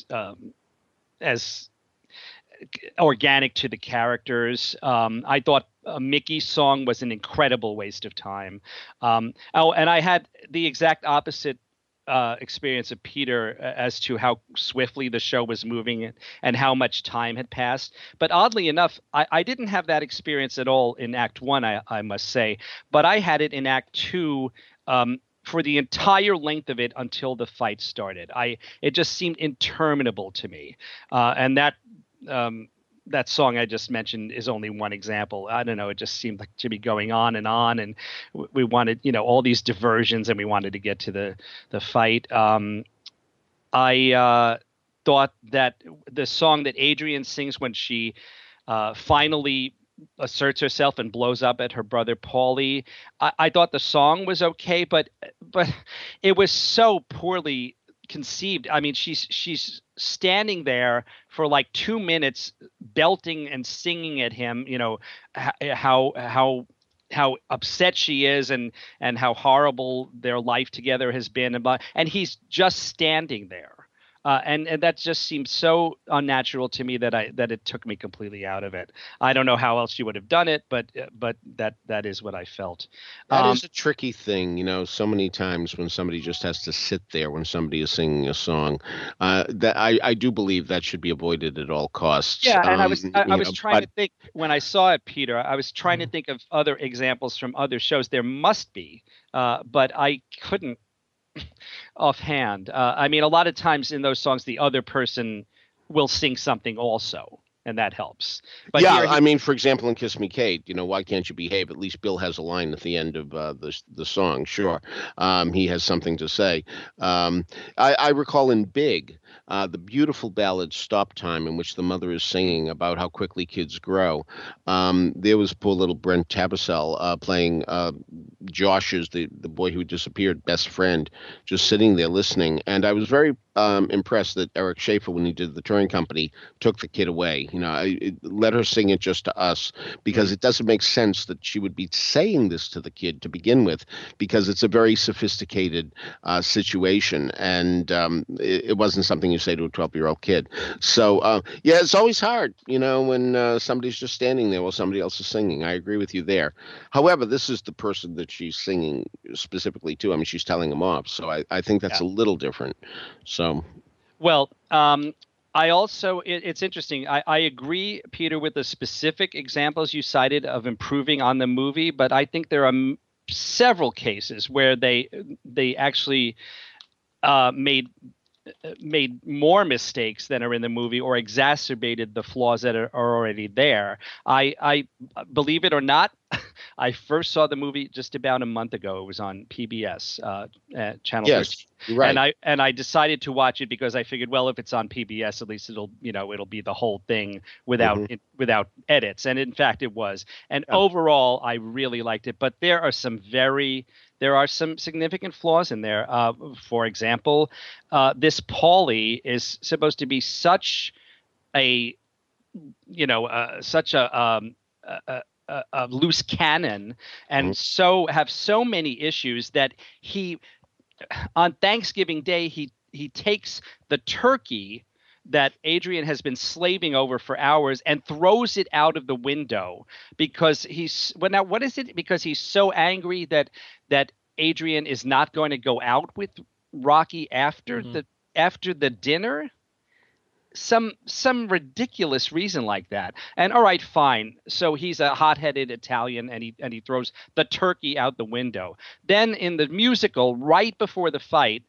Speaker 5: organic to the characters. I thought Mickey's song was an incredible waste of time. And I had the exact opposite experience of Peter as to how swiftly the show was moving and how much time had passed. But oddly enough, I didn't have that experience at all in Act 1, I must say. But I had it in Act 2 for the entire length of it until the fight started. It just seemed interminable to me. And that song I just mentioned is only one example. I don't know. It just seemed like to be going on, and we wanted, all these diversions, and we wanted to get to the fight. I thought that the song that Adrian sings when she finally asserts herself and blows up at her brother Paulie, I thought the song was okay, but it was so poorly conceived. I mean, she's standing there for like 2 minutes belting and singing at him, how upset she is and how horrible their life together has been, and he's just standing there. And that just seems so unnatural to me that it took me completely out of it. I don't know how else you would have done it, but that is what I felt.
Speaker 3: That is a tricky thing, so many times when somebody just has to sit there when somebody is singing a song, that I do believe that should be avoided at all costs.
Speaker 5: Yeah, and I was trying to think when I saw it, Peter. I was trying to think of other examples from other shows. There must be, but I couldn't offhand. I mean, a lot of times in those songs, the other person will sing something also, and that helps. But
Speaker 3: yeah,
Speaker 5: here
Speaker 3: I mean, for example, in Kiss Me Kate, why can't you behave? At least Bill has a line at the end of the song. Sure, he has something to say. I recall in Big, the beautiful ballad "Stop Time," in which the mother is singing about how quickly kids grow. There was poor little Brent Tabasel playing Josh's, the boy who disappeared, best friend, just sitting there listening. And I was very impressed that Eric Schaefer, when he did the touring company, took the kid away. Let her sing it just to us, because it doesn't make sense that she would be saying this to the kid to begin with, because it's a very sophisticated situation, and it wasn't something you say to a 12-year-old kid. So yeah, it's always hard, when somebody's just standing there while somebody else is singing. I agree with you there. However, this is the person that she's singing specifically to. I mean, she's telling him off, so I think that's a little different. So.
Speaker 5: Well, I also, it's interesting. I agree, Peter, with the specific examples you cited of improving on the movie, but I think there are several cases where they actually made more mistakes than are in the movie, or exacerbated the flaws that are already there. I believe it or not, I first saw the movie just about a month ago. It was on PBS, Channel 13.
Speaker 3: Right.
Speaker 5: And I decided to watch it because I figured, well, if it's on PBS, at least it'll be the whole thing without edits. And in fact, it was. And overall, I really liked it. But there are some significant flaws in there. For example, this Paulie is supposed to be such a loose cannon, and so have so many issues that he, on Thanksgiving Day, he takes the turkey that Adrian has been slaving over for hours and throws it out of the window because what is it? Because he's so angry that Adrian is not going to go out with Rocky after the dinner. Some ridiculous reason like that. And all right, fine. So he's a hot-headed Italian, and he throws the turkey out the window. Then in the musical, right before the fight,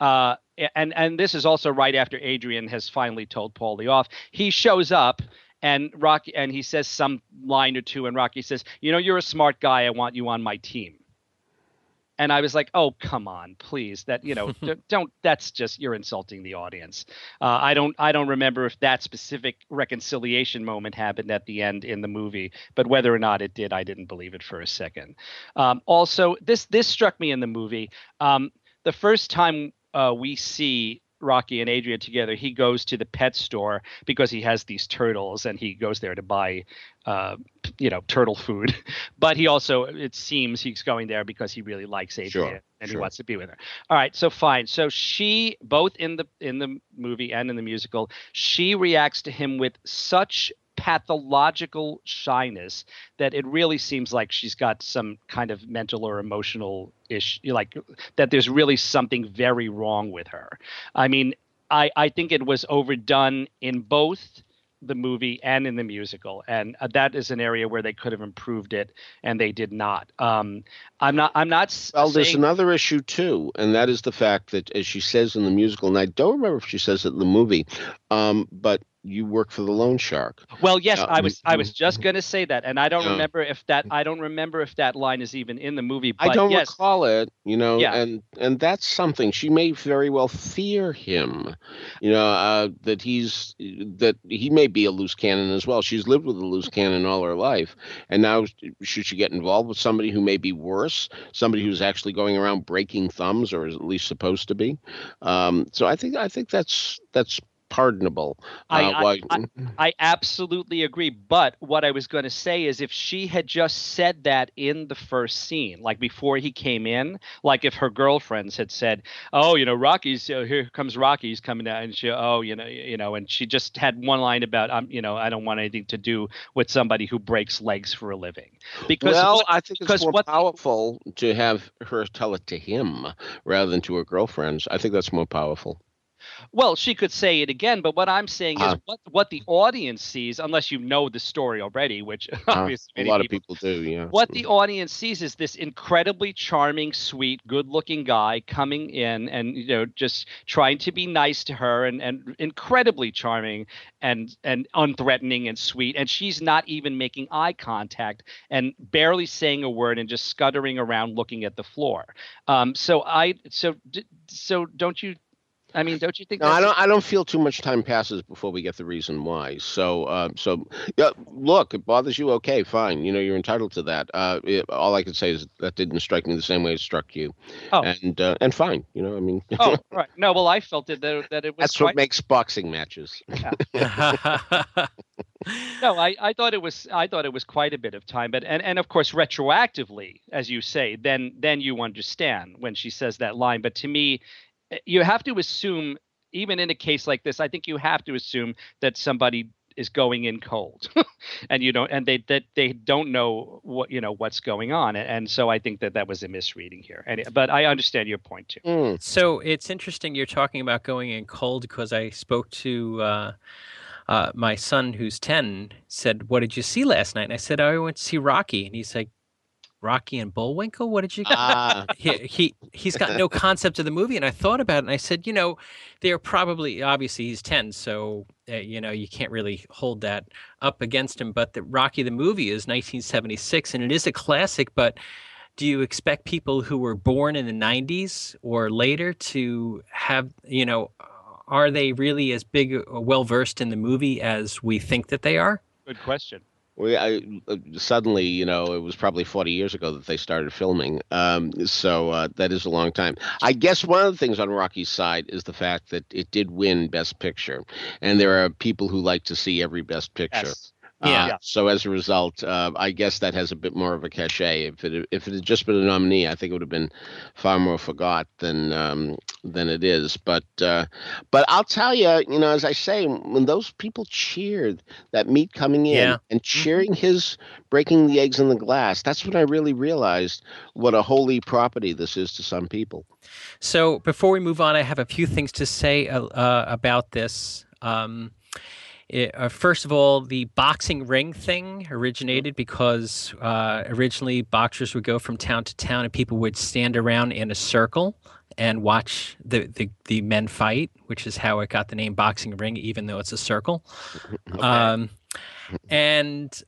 Speaker 5: and this is also right after Adrian has finally told Paulie off, he shows up and he says some line or two, and Rocky says, "You're a smart guy. I want you on my team." And I was like, "Oh, come on, please! That don't. That's just, you're insulting the audience." I don't remember if that specific reconciliation moment happened at the end in the movie, but whether or not it did, I didn't believe it for a second. Also, this struck me in the movie. The first time we see Rocky and Adrian together, he goes to the pet store because he has these turtles, and he goes there to buy turtle food. But he also, it seems, he's going there because he really likes Adrian and he wants to be with her. All right, so fine. So she, both in the movie and in the musical, she reacts to him with such pathological shyness that it really seems like she's got some kind of mental or emotional issue, like that there's really something very wrong with her. I mean, I think it was overdone in both the movie and in the musical, and that is an area where they could have improved it, and they did not. I'm not.
Speaker 3: Well, there's another issue too, and that is the fact that, as she says in the musical, and I don't remember if she says it in the movie, but you work for the loan shark.
Speaker 5: Well, yes, I was just going to say that, and I don't remember if that line is even in the movie. But
Speaker 3: I don't
Speaker 5: yes.
Speaker 3: recall it, and that's something. She may very well fear him, that he may be a loose cannon as well. She's lived with a loose cannon all her life, and now should she get involved with somebody who may be worse, somebody who's actually going around breaking thumbs, or is at least supposed to be? So I think that's pardonable.
Speaker 5: I absolutely agree. But what I was going to say is, if she had just said that in the first scene, like before he came in, like if her girlfriends had said, "Oh, Rocky's here comes Rocky's coming out," and she, and she just had one line about, I don't want anything to do with somebody who breaks legs for a living. Because
Speaker 3: I think it's more powerful to have her tell it to him rather than to her girlfriends. I think that's more powerful.
Speaker 5: Well, she could say it again, but what I'm saying is what the audience sees, unless you know the story already, which obviously
Speaker 3: a lot of people do, yeah.
Speaker 5: What the audience sees is this incredibly charming, sweet, good-looking guy coming in and just trying to be nice to her, and incredibly charming and unthreatening and sweet, and she's not even making eye contact and barely saying a word and just scuttering around looking at the floor. So don't you I mean, don't you think
Speaker 3: No,
Speaker 5: that's
Speaker 3: I don't feel too much time passes before we get the reason why. So yeah, look, it bothers you. Okay, fine. You're entitled to that. All I can say is that didn't strike me the same way it struck you,
Speaker 5: Oh.
Speaker 3: and fine. I mean,
Speaker 5: Oh, right. No, well, I felt that it was
Speaker 3: that's
Speaker 5: quite.
Speaker 3: what makes boxing matches.
Speaker 5: No, I thought it was quite a bit of time, but and of course retroactively, as you say, then you understand when she says that line. But to me, you have to assume, even in a case like this, I think you have to assume that somebody is going in cold, and they don't know what's going on, and so I think that was a misreading here. But I understand your point too.
Speaker 1: So it's interesting you're talking about going in cold, because I spoke to my son, who's 10, said, "What did you see last night?" And I said, "I went to see Rocky." And he's like, "Rocky and Bullwinkle? What did you?" He's got no concept of the movie. And I thought about it, and I said, they're probably, obviously he's 10, so you can't really hold that up against him. But the Rocky the movie is 1976, and it is a classic. But do you expect people who were born in the 90s or later to have, are they really as big, well versed in the movie as we think that they are?
Speaker 5: Good question.
Speaker 3: Well, suddenly, it was probably 40 years ago that they started filming. So that is a long time. I guess one of the things on Rocky's side is the fact that it did win Best Picture, and there are people who like to see every Best Picture.
Speaker 5: Yes.
Speaker 1: Yeah.
Speaker 3: So as a result, I guess that has a bit more of a cachet. If it had just been a nominee, I think it would have been far more forgot than it is. But I'll tell you, as I say, when those people cheered that meat coming in and cheering his breaking the eggs in the glass, that's when I really realized what a holy property this is to some people.
Speaker 1: So before we move on, I have a few things to say about this. First of all, the boxing ring thing originated because originally boxers would go from town to town, and people would stand around in a circle and watch the men fight, which is how it got the name boxing ring, even though it's a circle.
Speaker 5: Okay.
Speaker 1: And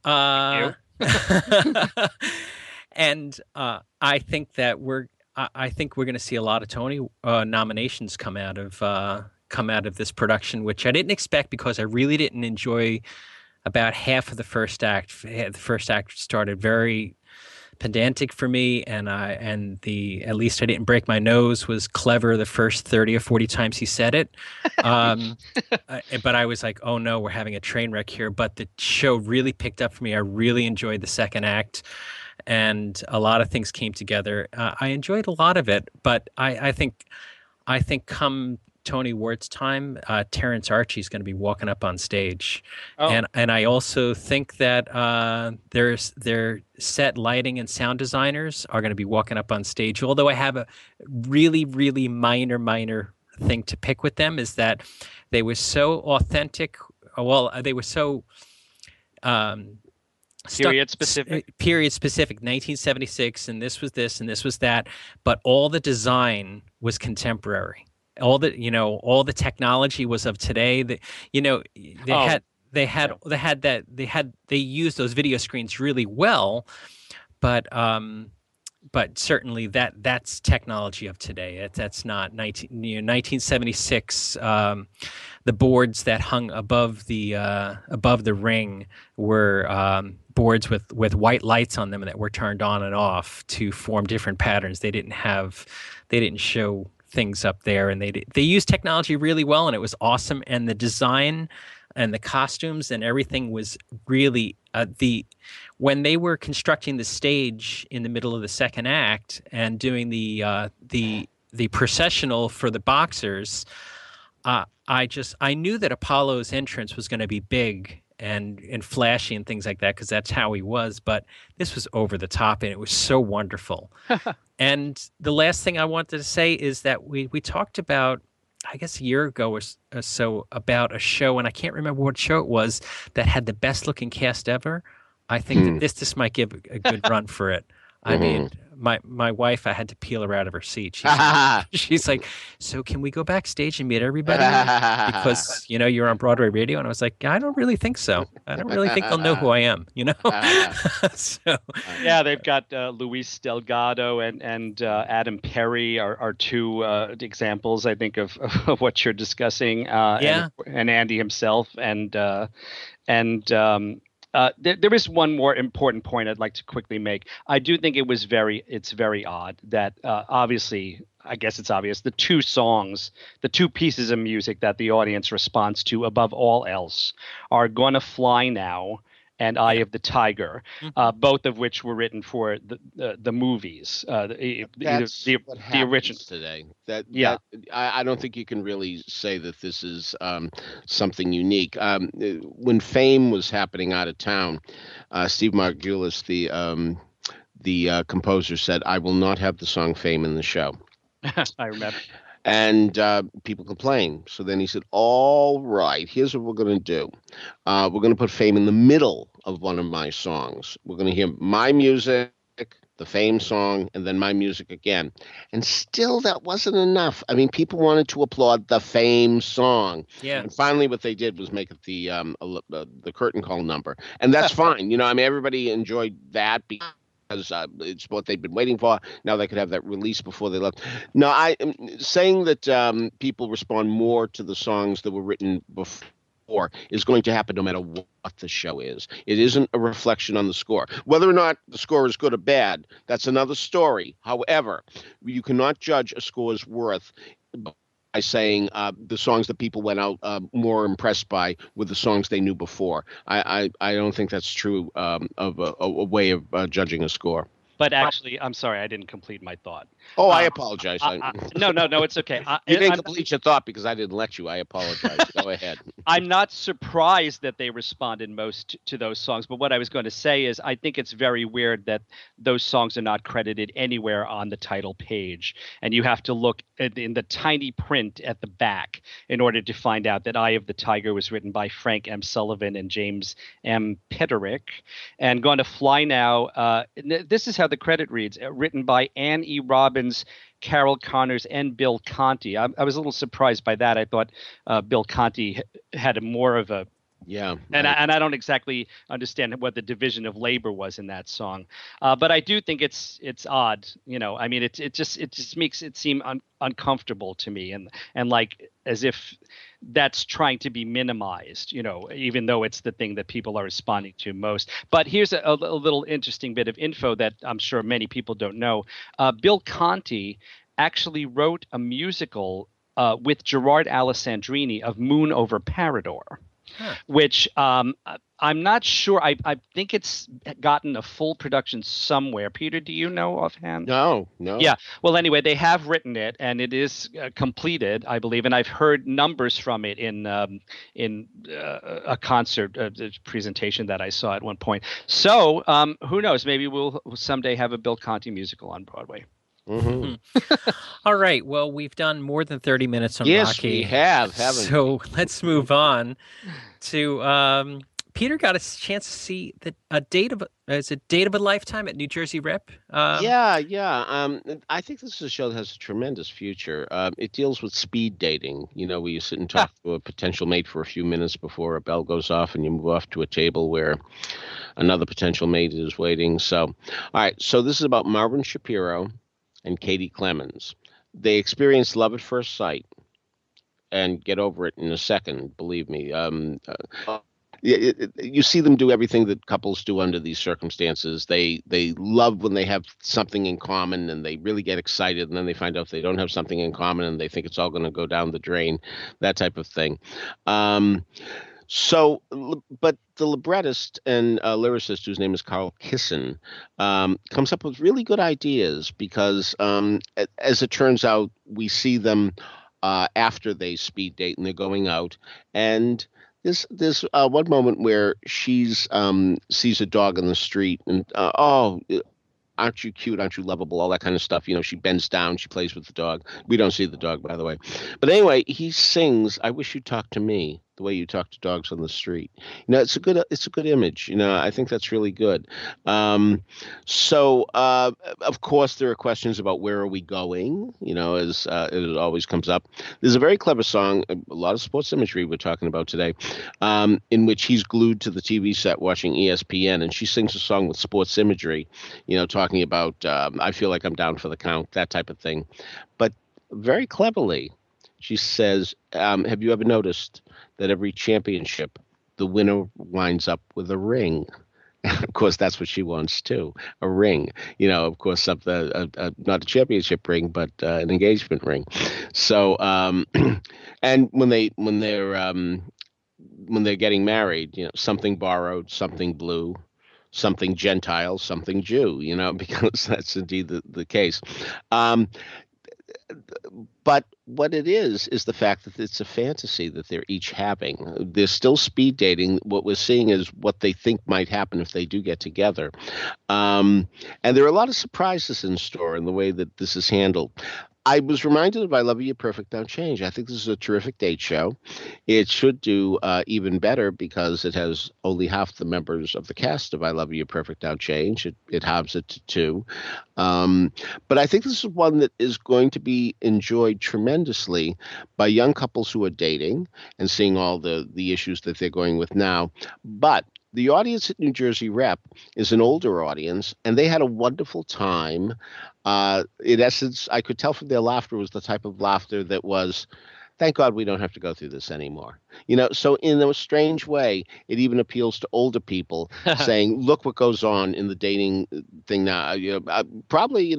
Speaker 1: I think that we're going to see a lot of Tony nominations come out of this production, which I didn't expect, because I really didn't enjoy about half of the first act. The first act started very pedantic for me, and at least I didn't break my nose was clever the first 30 or 40 times he said it. But I was like, oh no, we're having a train wreck here. But the show really picked up for me. I really enjoyed the second act, and a lot of things came together. I enjoyed a lot of it, but I think come Tony Awards time, Terrence Archie is going to be walking up on stage, and I also think that their set lighting and sound designers are going to be walking up on stage. Although I have a really, really minor thing to pick with them, is that they were so authentic. Well, they were so
Speaker 5: period specific,
Speaker 1: 1976, and this was this and this was that, but all the design was contemporary. All the technology was of today. They used those video screens really well, but certainly that's technology of today. That's not 1976. The boards that hung above the ring were boards with white lights on them that were turned on and off to form different patterns. They didn't show things up there, and they used technology really well, and it was awesome. And the design and the costumes and everything was really when they were constructing the stage in the middle of the second act and doing the processional for the boxers. I knew that Apollo's entrance was going to be big and flashy and things like that, because that's how he was. But this was over the top, and it was so wonderful. And the last thing I wanted to say is that we talked about, I guess a year ago or so, about a show, and I can't remember what show it was, that had the best looking cast ever. I think that this might give a good run for it. I mean, my wife, I had to peel her out of her seat. She's like, so can we go backstage and meet everybody? Because, you're on Broadway radio. And I was like, I don't really think so. I don't really think they'll know who I am, So
Speaker 5: yeah, they've got Luis Delgado and Adam Perry are two examples, I think, of what you're discussing. And Andy himself. There is one more important point I'd like to quickly make. I do think it's very odd that obviously, I guess it's obvious, the two pieces of music that the audience responds to above all else are Gonna Fly Now and Eye of the Tiger, both of which were written for the movies.
Speaker 3: That's
Speaker 5: the original
Speaker 3: today. I don't think you can really say that this is something unique. When Fame was happening out of town, Steve Margulis, the composer, said, "I will not have the song Fame in the show."
Speaker 5: I remember.
Speaker 3: And people complained. So then he said, all right, here's what we're going to do. We're going to put Fame in the middle of one of my songs. We're going to hear my music, the Fame song, and then my music again. And still that wasn't enough. I mean, people wanted to applaud the Fame song.
Speaker 1: Yeah.
Speaker 3: And finally what they did was make it the curtain call number. And that's fine. Everybody enjoyed that because it's what they've been waiting for. Now they could have that release before they left. No, I am saying that people respond more to the songs that were written before is going to happen no matter what the show is. It isn't a reflection on the score. Whether or not the score is good or bad, that's another story. However, you cannot judge a score's worth by saying the songs that people went out more impressed by with the songs they knew before. I don't think that's true of a way of judging a score.
Speaker 5: But actually, I'm sorry, I didn't complete my thought.
Speaker 3: Oh, I apologize.
Speaker 5: No, it's okay.
Speaker 3: You didn't complete your thought because I didn't let you. I apologize. Go ahead.
Speaker 5: I'm not surprised that they responded most to those songs. But what I was going to say is I think it's very weird that those songs are not credited anywhere on the title page. And you have to look in the tiny print at the back in order to find out that Eye of the Tiger was written by Frank M. Sullivan and James M. Petterick. And Gonna Fly Now, this is how the credit reads, written by Anne E. Robbins, Carol Connors, and Bill Conti. I was a little surprised by that. I thought Bill Conti had more of a and I don't exactly understand what the division of labor was in that song, but I do think it's odd. I mean, it just makes it seem uncomfortable to me, and like as if that's trying to be minimized. Even though it's the thing that people are responding to most. But here's a little interesting bit of info that I'm sure many people don't know. Bill Conti actually wrote a musical with Gerard Alessandrini of Moon Over Parador. Which I'm not sure. I think it's gotten a full production somewhere. Peter, do you know offhand?
Speaker 3: No.
Speaker 5: Yeah. Well, anyway, they have written it, and it is completed, I believe. And I've heard numbers from it in a concert presentation that I saw at one point. So who knows? Maybe we'll someday have a Bill Conti musical on Broadway.
Speaker 3: Mm-hmm.
Speaker 1: All right. Well, we've done more than 30 minutes on
Speaker 3: yes,
Speaker 1: Rocky.
Speaker 3: We have, haven't we?
Speaker 1: So let's move on to Peter got a chance to see a date of a lifetime at New Jersey Rep.
Speaker 3: Yeah. I think this is a show that has a tremendous future. It deals with speed dating. Where you sit and talk to a potential mate for a few minutes before a bell goes off, and you move off to a table where another potential mate is waiting. So, all right. So this is about Marvin Shapiro and Katie Clemens. They experience love at first sight and get over it in a second, believe me. You see them do everything that couples do under these circumstances. They love when they have something in common, and they really get excited, and then they find out they don't have something in common, and they think it's all going to go down the drain, that type of thing. But the librettist and lyricist, whose name is Carl Kissin, comes up with really good ideas because, as it turns out, we see them after they speed date and they're going out. And there's one moment where she's sees a dog in the street and, aren't you cute? Aren't you lovable? All that kind of stuff. She bends down. She plays with the dog. We don't see the dog, by the way. But anyway, he sings, I Wish You'd Talk to Me. the way you talk to dogs on the street. It's a good image. I think that's really good. Of course, there are questions about where are we going. As it always comes up. There's a very clever song, a lot of sports imagery we're talking about today, in which he's glued to the TV set watching ESPN, and she sings a song with sports imagery, talking about I feel like I'm down for the count, that type of thing. But very cleverly, she says, have you ever noticed that every championship, the winner winds up with a ring? Of course, that's what she wants too, a ring. Of course, not a championship ring, but an engagement ring. So, and when they're getting married, something borrowed, something blue, something Gentile, something Jew. Because that's indeed the case. But what it is the fact that it's a fantasy that they're each having. They're still speed dating. What we're seeing is what they think might happen if they do get together. And there are a lot of surprises in store in the way that this is handled. I was reminded of I Love You, You're Perfect, Now Change. I think this is a terrific date show. It should do even better because it has only half the members of the cast of I Love You, You're Perfect, Now Change. It halves it to 2. But I think this is one that is going to be enjoyed tremendously by young couples who are dating and seeing all the issues that they're going with now. But the audience at New Jersey Rep is an older audience, and they had a wonderful time. In essence, I could tell from their laughter was the type of laughter that was, thank God we don't have to go through this anymore. So in a strange way, it even appeals to older people saying, look what goes on in the dating thing now. Probably,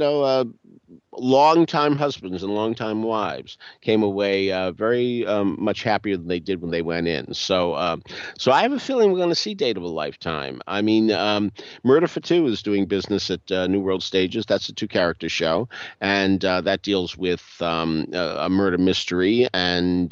Speaker 3: longtime husbands and longtime wives came away very much happier than they did when they went in. So I have a feeling we're going to see Date of a Lifetime. I mean, Murder for Two is doing business at New World Stages. That's a 2-character show, and that deals with a murder mystery. And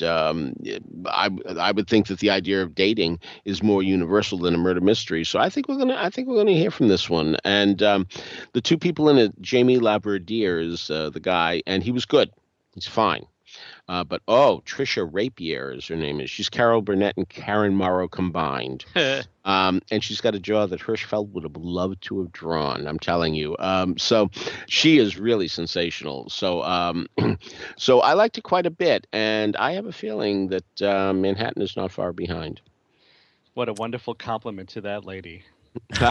Speaker 3: I would think that the idea of dating is more universal than a murder mystery. So I think we're gonna hear from this one. And the 2 people in it, Jamie Laverdiere is the guy, and he was good. He's fine. But Trisha Rapier is her name. She's Carol Burnett and Karen Morrow combined. And she's got a jaw that Hirschfeld would have loved to have drawn, I'm telling you. So she is really sensational. So so I liked it quite a bit, and I have a feeling that Manhattan is not far behind.
Speaker 5: What a wonderful compliment to that lady. No,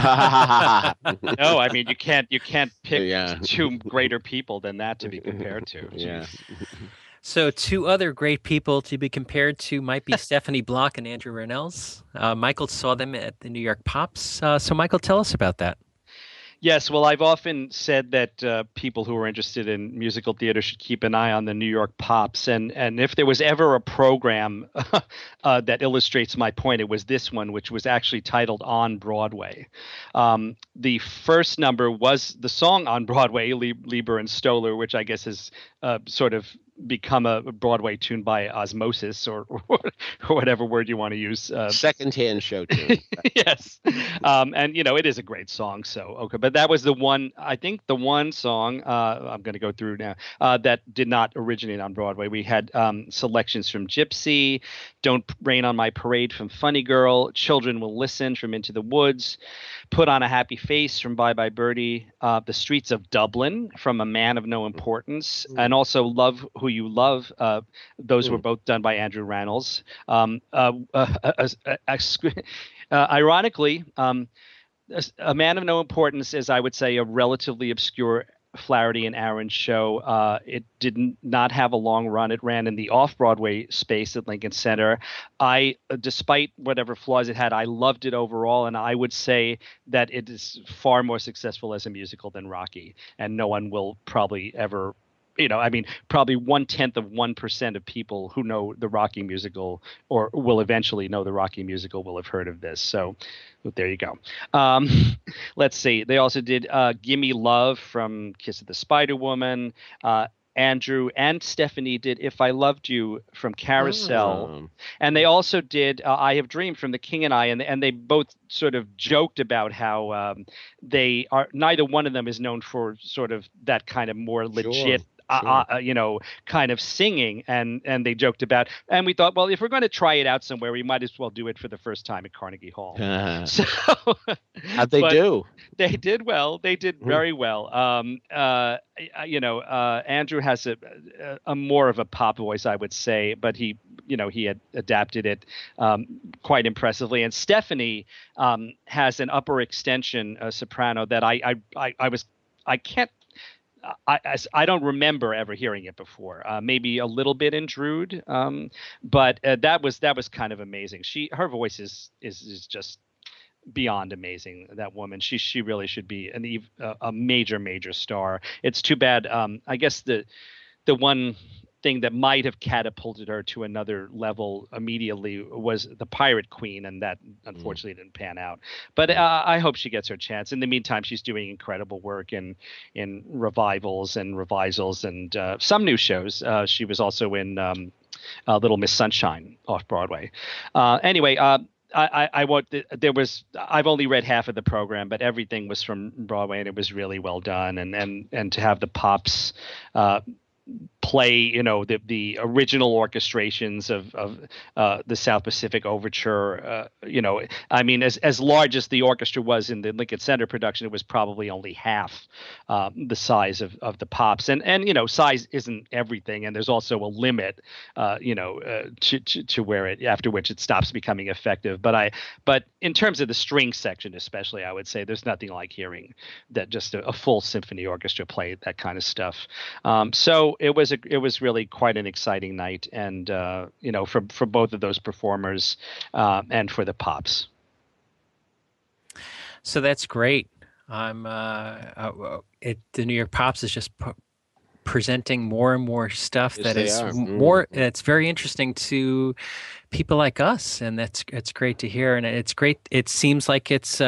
Speaker 5: I mean you can't pick 2 greater people than that to be compared to.
Speaker 3: Yeah.
Speaker 1: So 2 other great people to be compared to might be Stephanie Block and Andrew Rannells. Michael saw them at the New York Pops. So Michael, tell us about that.
Speaker 5: Yes, well, I've often said that people who are interested in musical theater should keep an eye on the New York Pops. And if there was ever a program that illustrates my point, it was this one, which was actually titled On Broadway. The first number was the song On Broadway, Lieber and Stoller, which I guess is sort of become a Broadway tune by osmosis or whatever word you want to use.
Speaker 3: Secondhand show tune.
Speaker 5: Yes. And, it is a great song. So, okay. But that was the one song I'm going to go through now that did not originate on Broadway. We had selections from Gypsy, Don't Rain on My Parade from Funny Girl, Children Will Listen from Into the Woods, Put on a Happy Face from Bye Bye Birdie, The Streets of Dublin from A Man of No Importance, and also Love Who You Love. Those were both done by Andrew Rannells. Ironically, A Man of No Importance is, I would say, a relatively obscure Flaherty and Aaron show. It did not have a long run. It ran in the off-Broadway space at Lincoln Center. Despite whatever flaws it had, I loved it overall, and I would say that it is far more successful as a musical than Rocky, and no one will probably ever probably 0.1% of people who know the Rocky musical or will eventually know the Rocky musical will have heard of this. So there you go. Let's see. They also did Gimme Love from Kiss of the Spider Woman. Andrew and Stephanie did If I Loved You from Carousel. And they also did I Have Dreamed from The King and I. And they both sort of joked about how they are, neither one of them is known for sort of that kind of more legit kind of singing, and they joked about, and we thought, well, if we're going to try it out somewhere, we might as well do it for the first time at Carnegie Hall. So
Speaker 3: how'd they do?
Speaker 5: They did well. They did very well. Andrew has a more of a pop voice, I would say, but he had adapted it quite impressively. And Stephanie has an upper extension soprano that I don't remember ever hearing it before. Maybe a little bit in Drood, but that was kind of amazing. Her voice is just beyond amazing. That woman, she really should be a major star. It's too bad. I guess the one thing that might have catapulted her to another level immediately was the Pirate Queen, and that unfortunately didn't pan out. But I hope she gets her chance. In the meantime, she's doing incredible work in revivals and revisals and some new shows. She was also in Little Miss Sunshine off Broadway. Anyway, I've only read half of the program, but everything was from Broadway, and it was really well done. And to have the Pops play, the original orchestrations of the South Pacific Overture. I mean, as large as the orchestra was in the Lincoln Center production, it was probably only half the size of the Pops. And size isn't everything, and there's also a limit, to where after which it stops becoming effective. But in terms of the string section, especially, I would say there's nothing like hearing that just a full symphony orchestra play that kind of stuff. So it was really quite an exciting night, and for both of those performers and for the Pops.
Speaker 1: So that's great. The New York Pops is just presenting more and more stuff that's very interesting to people like us, and it's great to hear, and it's great. It seems like it's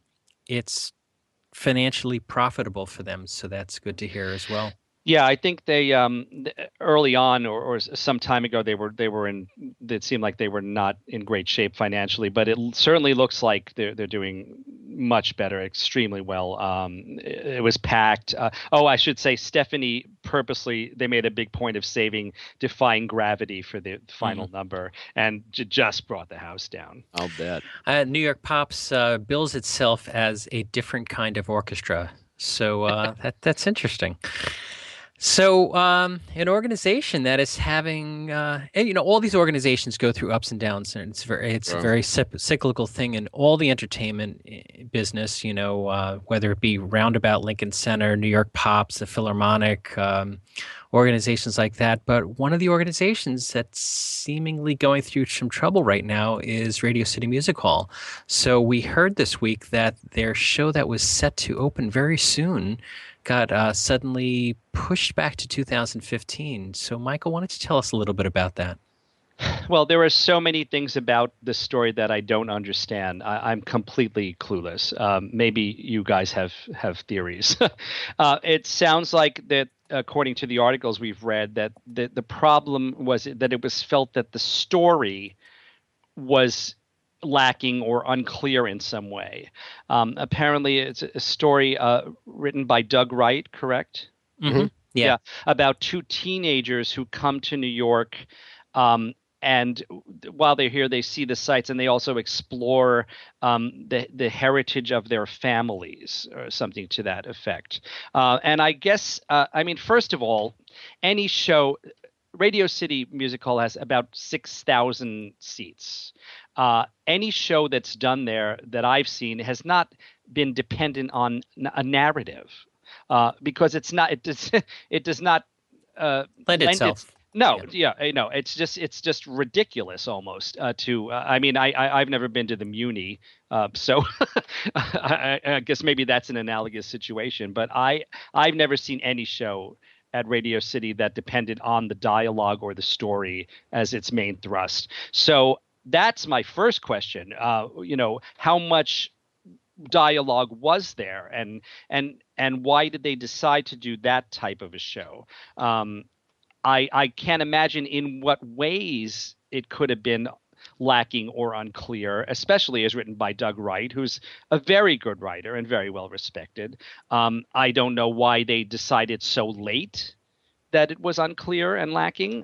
Speaker 1: financially profitable for them, so that's good to hear as well.
Speaker 5: Yeah, I think they early on or some time ago it seemed like they were not in great shape financially, but it certainly looks like they're doing much better, extremely well. It was packed. I should say Stephanie purposely, they made a big point of saving Defying Gravity for the final number, and just brought the house down.
Speaker 3: I'll bet.
Speaker 1: New York Pops bills itself as a different kind of orchestra. So that's interesting. So an organization that is having, all these organizations go through ups and downs, and it's a very cyclical thing in all the entertainment business, whether it be Roundabout, Lincoln Center, New York Pops, the Philharmonic, organizations like that. But one of the organizations that's seemingly going through some trouble right now is Radio City Music Hall. So we heard this week that their show that was set to open very soon got suddenly pushed back to 2015. So, Michael, why don't you tell us a little bit about that?
Speaker 5: Well, there are so many things about this story that I don't understand. I'm completely clueless. Maybe you guys have theories. It sounds like that, according to the articles we've read, that the problem was that it was felt that the story was lacking or unclear in some way. Apparently, it's a story written by Doug Wright, correct?
Speaker 1: Mm-hmm. Yeah.
Speaker 5: About two teenagers who come to New York, and while they're here, they see the sights, and they also explore the heritage of their families, or something to that effect. And I guess, first of all, any show, Radio City Music Hall has about 6,000 seats. Any show that's done there that I've seen has not been dependent on a narrative, because it does not
Speaker 1: lend itself.
Speaker 5: It's just ridiculous almost. I've never been to the Muni, so I guess maybe that's an analogous situation. But I've never seen any show at Radio City that depended on the dialogue or the story as its main thrust. So that's my first question. How much dialogue was there, and why did they decide to do that type of a show? I can't imagine in what ways it could have been lacking or unclear, especially as written by Doug Wright, who's a very good writer and very well respected. I don't know why they decided so late that it was unclear and lacking.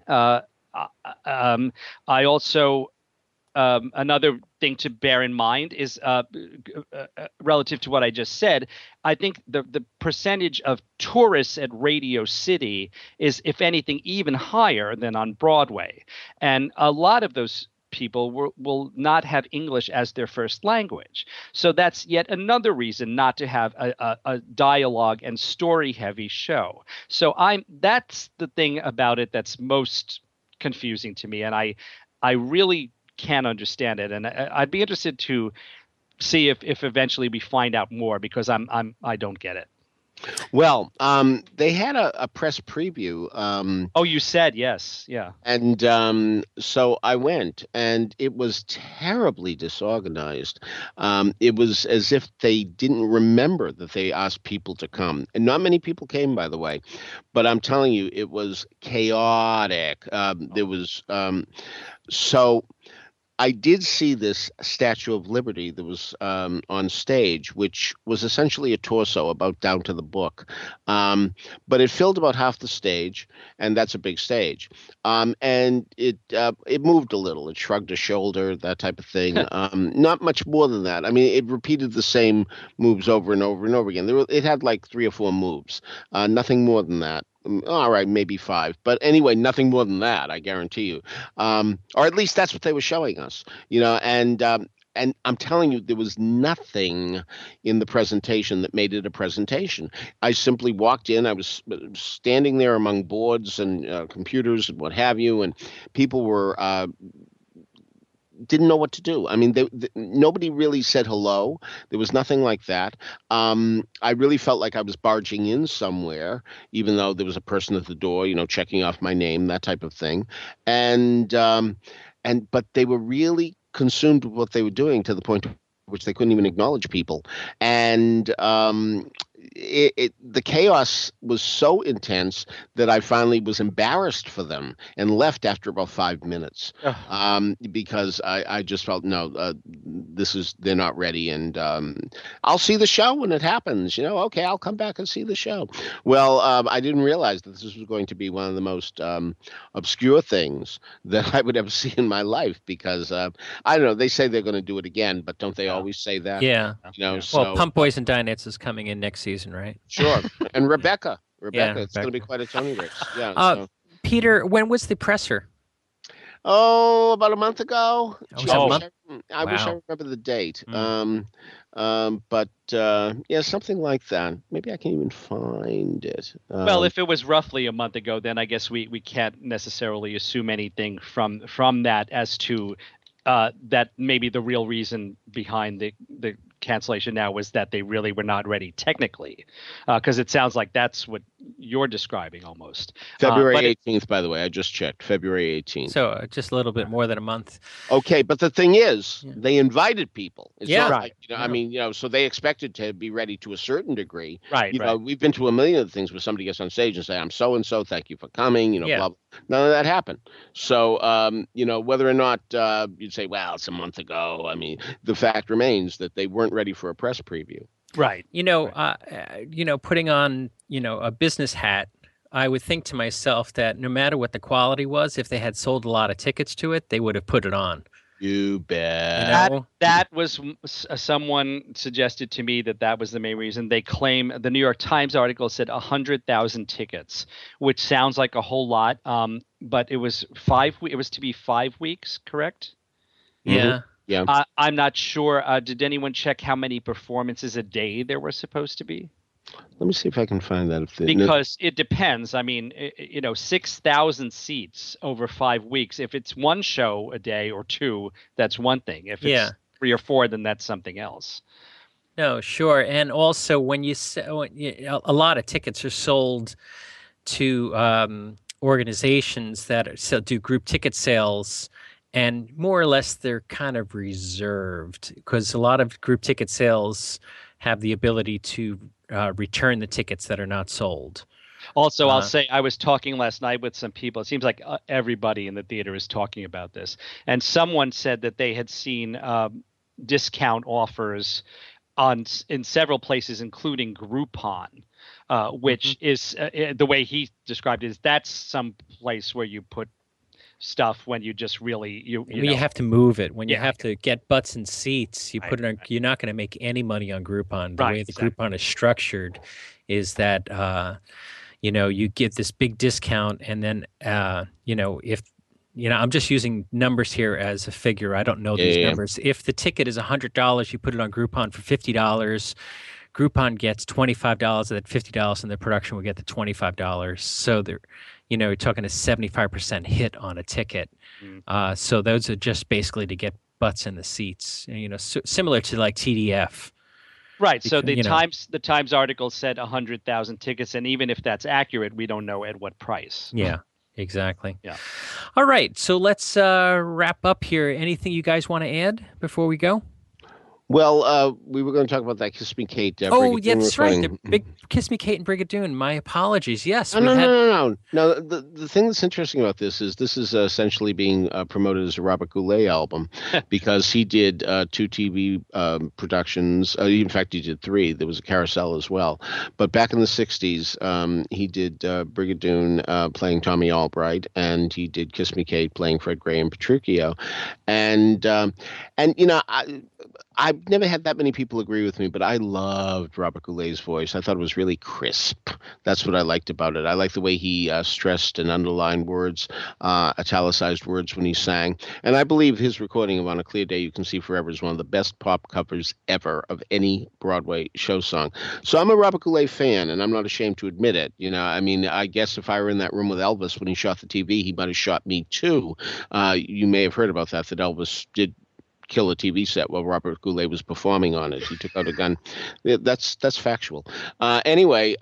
Speaker 5: I also another thing to bear in mind is relative to what I just said. I think the percentage of tourists at Radio City is, if anything, even higher than on Broadway, and a lot of those people will not have English as their first language. So that's yet another reason not to have a dialogue and story heavy show. So that's the thing about it that's most confusing to me, and I really can't understand it, and I'd be interested to see if eventually we find out more, because I don't get it.
Speaker 3: Well, they had a press preview.
Speaker 5: Oh, you said yes, yeah.
Speaker 3: And so I went, and it was terribly disorganized. It was as if they didn't remember that they asked people to come. And not many people came, by the way. But I'm telling you, it was chaotic. There was so I did see this Statue of Liberty that was on stage, which was essentially a torso about down to the book. But it filled about half the stage, and that's a big stage. And it moved a little. It shrugged a shoulder, that type of thing. Not much more than that. I mean, it repeated the same moves over and over and over again. It had like 3 or 4 moves, nothing more than that. All right, maybe 5. But anyway, nothing more than that, I guarantee you. Or at least that's what they were showing us, and I'm telling you, there was nothing in the presentation that made it a presentation. I simply walked in. I was standing there among boards and computers and what have you, and people were didn't know what to do. I mean, nobody really said hello. There was nothing like that. I really felt like I was barging in somewhere, even though there was a person at the door, checking off my name, that type of thing. But they were really consumed with what they were doing, to the point at which they couldn't even acknowledge people. And the chaos was so intense that I finally was embarrassed for them and left after about 5 minutes, because I just felt, no, they're not ready. And I'll see the show when it happens. Okay, I'll come back and see the show. Well, I didn't realize that this was going to be one of the most obscure things that I would ever see in my life, because I don't know, they say they're going to do it again, but don't they always say that?
Speaker 1: Yeah.
Speaker 3: So,
Speaker 1: well, Pump Boys and Dinettes is coming in next season, right?
Speaker 3: Sure. And Rebecca,
Speaker 1: Yeah,
Speaker 3: it's going to be quite a Tony race. Yeah. So.
Speaker 1: Peter, when was the presser?
Speaker 3: Oh, about a month ago. I wish I
Speaker 1: Wow.
Speaker 3: remember the date. But yeah, something like that. Maybe I can even find it.
Speaker 5: Well, if it was roughly a month ago, then I guess we can't necessarily assume anything from that as to that maybe the real reason behind the cancellation now was that they really were not ready technically, because it sounds like that's what you're describing almost.
Speaker 3: February 18th, by the way, I just checked. February 18th.
Speaker 1: So just a little bit more than a month.
Speaker 3: Okay, but the thing is, they invited people. It's
Speaker 1: Yeah.
Speaker 3: not
Speaker 5: Right.
Speaker 3: like, I mean, so they expected to be ready to a certain degree.
Speaker 5: Right, right.
Speaker 3: We've been to a million of things where somebody gets on stage and say, "I'm so and so, thank you for coming."
Speaker 1: Yeah.
Speaker 3: Blah, blah. None of that happened. So, whether or not you'd say, "Well, it's a month ago," I mean, the fact remains that they weren't ready for a press preview.
Speaker 5: Right.
Speaker 1: Putting on, a business hat, I would think to myself that no matter what the quality was, if they had sold a lot of tickets to it, they would have put it on.
Speaker 3: You bet.
Speaker 5: That was someone suggested to me that was the main reason. They claim the New York Times article said 100,000 tickets, which sounds like a whole lot. But it was it was to be 5 weeks, correct?
Speaker 1: Yeah.
Speaker 3: Yeah.
Speaker 5: I'm not sure. Did anyone check how many performances a day there were supposed to be?
Speaker 3: Let me see if I can find that.
Speaker 5: Because it depends. I mean, 6,000 seats over 5 weeks. If it's one show a day or 2, that's one thing. If it's 3 or 4, then that's something else.
Speaker 1: No, sure. And also, when a lot of tickets are sold to organizations that do group ticket sales, and more or less they're kind of reserved, because a lot of group ticket sales have the ability to return the tickets that are not sold.
Speaker 5: Also, I'll say I was talking last night with some people. It seems like everybody in the theater is talking about this. And someone said that they had seen discount offers in several places, including Groupon, which is the way he described it. Is that's some place where you put stuff when you just really you
Speaker 1: have to move it. When you
Speaker 5: Yeah.
Speaker 1: have to get butts and seats, you put it on. You're not going to make any money on Groupon. The
Speaker 5: Right,
Speaker 1: way the
Speaker 5: exactly.
Speaker 1: Groupon is structured is that you get this big discount, and then if I'm just using numbers here as a figure. I don't know these numbers. If the ticket is $100, you put it on Groupon for $50. Groupon gets $25 of that $50, and the production will get the $25. So they're, you're talking a 75% hit on a ticket. So those are just basically to get butts in the seats. Similar to like TDF.
Speaker 5: Right. So the
Speaker 1: Because,
Speaker 5: Times article said 100,000 tickets, and even if that's accurate, we don't know at what price.
Speaker 1: Yeah. Exactly.
Speaker 5: Yeah.
Speaker 1: All right. So let's wrap up here. Anything you guys want to add before we go?
Speaker 3: Well, we were going to talk about that Kiss Me Kate.
Speaker 1: Oh, yeah,
Speaker 3: Brigadoon
Speaker 1: that's right.
Speaker 3: recording.
Speaker 1: The big Kiss Me Kate and Brigadoon. My apologies. Yes.
Speaker 3: No. The thing that's interesting about this is essentially being promoted as a Robert Goulet album because he did 2 TV productions. In fact, he did 3. There was a Carousel as well. But back in the 60s, he did Brigadoon playing Tommy Albright, and he did Kiss Me Kate playing Fred Gray and Petruchio. And I've never had that many people agree with me, but I loved Robert Goulet's voice. I thought it was really crisp. That's what I liked about it. I liked the way he stressed and underlined words, italicized words when he sang. And I believe his recording of On a Clear Day You Can See Forever is one of the best pop covers ever of any Broadway show song. So I'm a Robert Goulet fan, and I'm not ashamed to admit it. I guess if I were in that room with Elvis when he shot the TV, he might have shot me too. You may have heard about that Elvis did kill a TV set while Robert Goulet was performing on it. He took out a gun. That's factual. Anyway,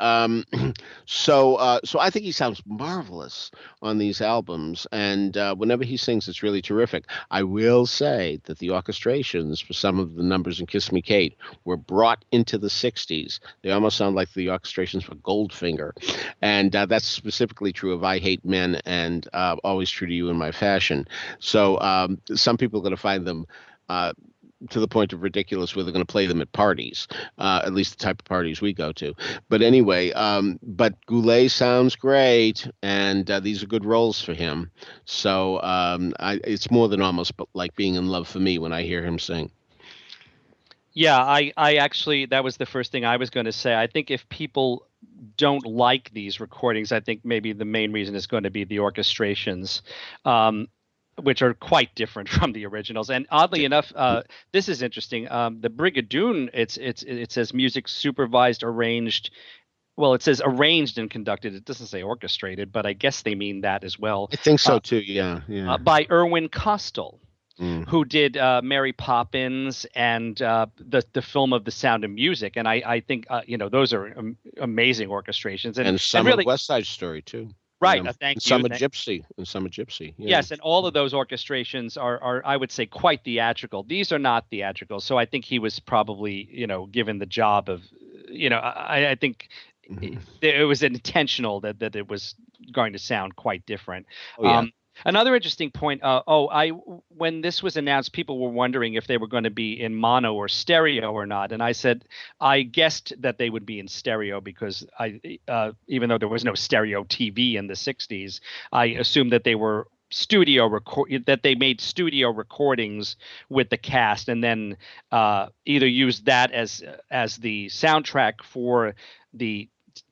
Speaker 3: so I think he sounds marvelous on these albums, and whenever he sings, it's really terrific. I will say that the orchestrations for some of the numbers in Kiss Me Kate were brought into the 60s. They almost sound like the orchestrations for Goldfinger, and that's specifically true of I Hate Men and Always True to You in My Fashion. So some people are going to find them to the point of ridiculous where they're going to play them at parties, at least the type of parties we go to. But anyway, but Goulet sounds great, and these are good roles for him. So it's more than almost like being in love for me when I hear him sing.
Speaker 5: Yeah, I actually, that was the first thing I was going to say. I think if people don't like these recordings, I think maybe the main reason is going to be the orchestrations. Which are quite different from the originals. And oddly enough, this is interesting. The Brigadoon, it says music supervised, arranged. Well, it says arranged and conducted. It doesn't say orchestrated, but I guess they mean that as well.
Speaker 3: I think so too. Yeah.
Speaker 5: By Irwin Kostal, who did Mary Poppins and the film of The Sound of Music. And I think those are amazing orchestrations. And
Speaker 3: some
Speaker 5: really,
Speaker 3: of West Side Story too.
Speaker 5: Right. Thank you.
Speaker 3: Some of Gypsy. Yeah.
Speaker 5: Yes, and all of those orchestrations are, I would say, quite theatrical. These are not theatrical. So I think he was probably, given the job of, I think it was intentional that it was going to sound quite different.
Speaker 3: Oh, yeah.
Speaker 5: Another interesting point. When this was announced, people were wondering if they were going to be in mono or stereo or not, and I said I guessed that they would be in stereo because even though there was no stereo TV in the '60s, I assumed that they were that they made studio recordings with the cast, and then either used that as the soundtrack for the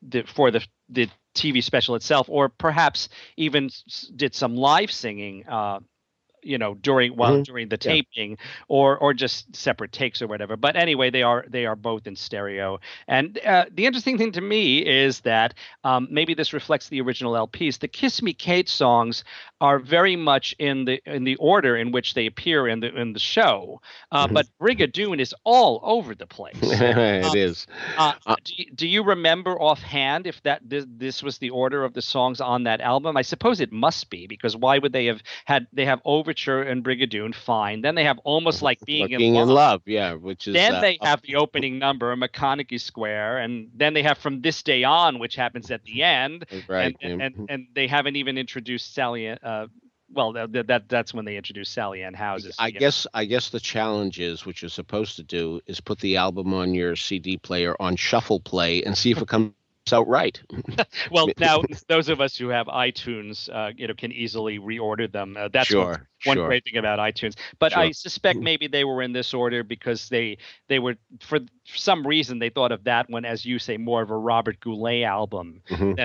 Speaker 5: TV special itself, or perhaps even did some live singing, during the taping, or just separate takes or whatever. But anyway, they are both in stereo. And the interesting thing to me is that maybe this reflects the original LPs. The Kiss Me Kate songs are very much in the order in which they appear in the show, but Brigadoon is all over the place.
Speaker 3: It is.
Speaker 5: Do you remember offhand if this was the order of the songs on that album? I suppose it must be, because why would they have Overture and Brigadoon, fine. Then they have Almost Like Being in Love.
Speaker 3: Yeah, which is
Speaker 5: then they have the opening number, McConaughey Square, and then they have From This Day On, which happens at the end.
Speaker 3: Right.
Speaker 5: And they haven't even introduced Sally well, that's when they introduced Sally Ann House.
Speaker 3: I guess the challenge is, what you're supposed to do is put the album on your CD player on shuffle play and see if it comes out right.
Speaker 5: Well, now those of us who have iTunes, can easily reorder them. That's one great thing about iTunes. But I suspect maybe they were in this order because they were, for some reason, they thought of that one, as you say, more of a Robert Goulet album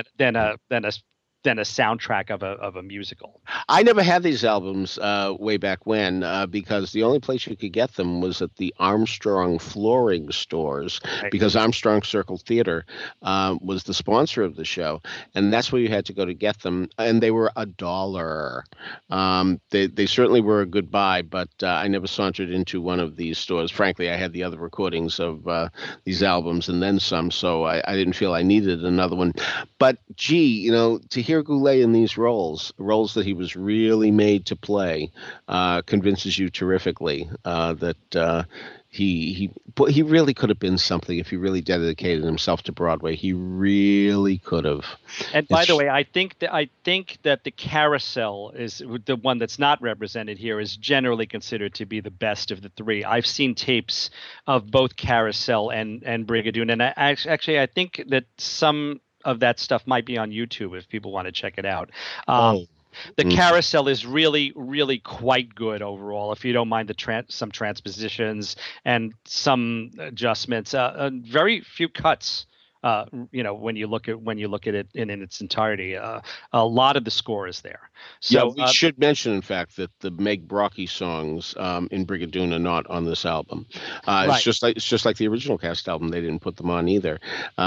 Speaker 5: than a soundtrack of a musical.
Speaker 3: I never had these albums way back when because the only place you could get them was at the Armstrong flooring stores, because Armstrong Circle Theater was the sponsor of the show, and that's where you had to go to get them, and they were $1. They certainly were a good buy, but I never sauntered into one of these stores. Frankly, I had the other recordings of these albums and then some, so I didn't feel I needed another one. But gee, to hear Goulet in these roles that he was really made to play, convinces you terrifically that he really could have been something if he really dedicated himself to Broadway. He really could have.
Speaker 5: And by the way, I think that the Carousel is the one that's not represented here, is generally considered to be the best of the three. I've seen tapes of both Carousel and Brigadoon, and I think that some of that stuff might be on YouTube if people want to check it out. The Carousel is really, really quite good overall, if you don't mind some transpositions and some adjustments. Very few cuts. When you look at it in its entirety, a lot of the score is there. So
Speaker 3: we should mention, in fact, that the Meg Brocky songs in Brigadoon are not on this album. It's just like the original cast album; they didn't put them on either.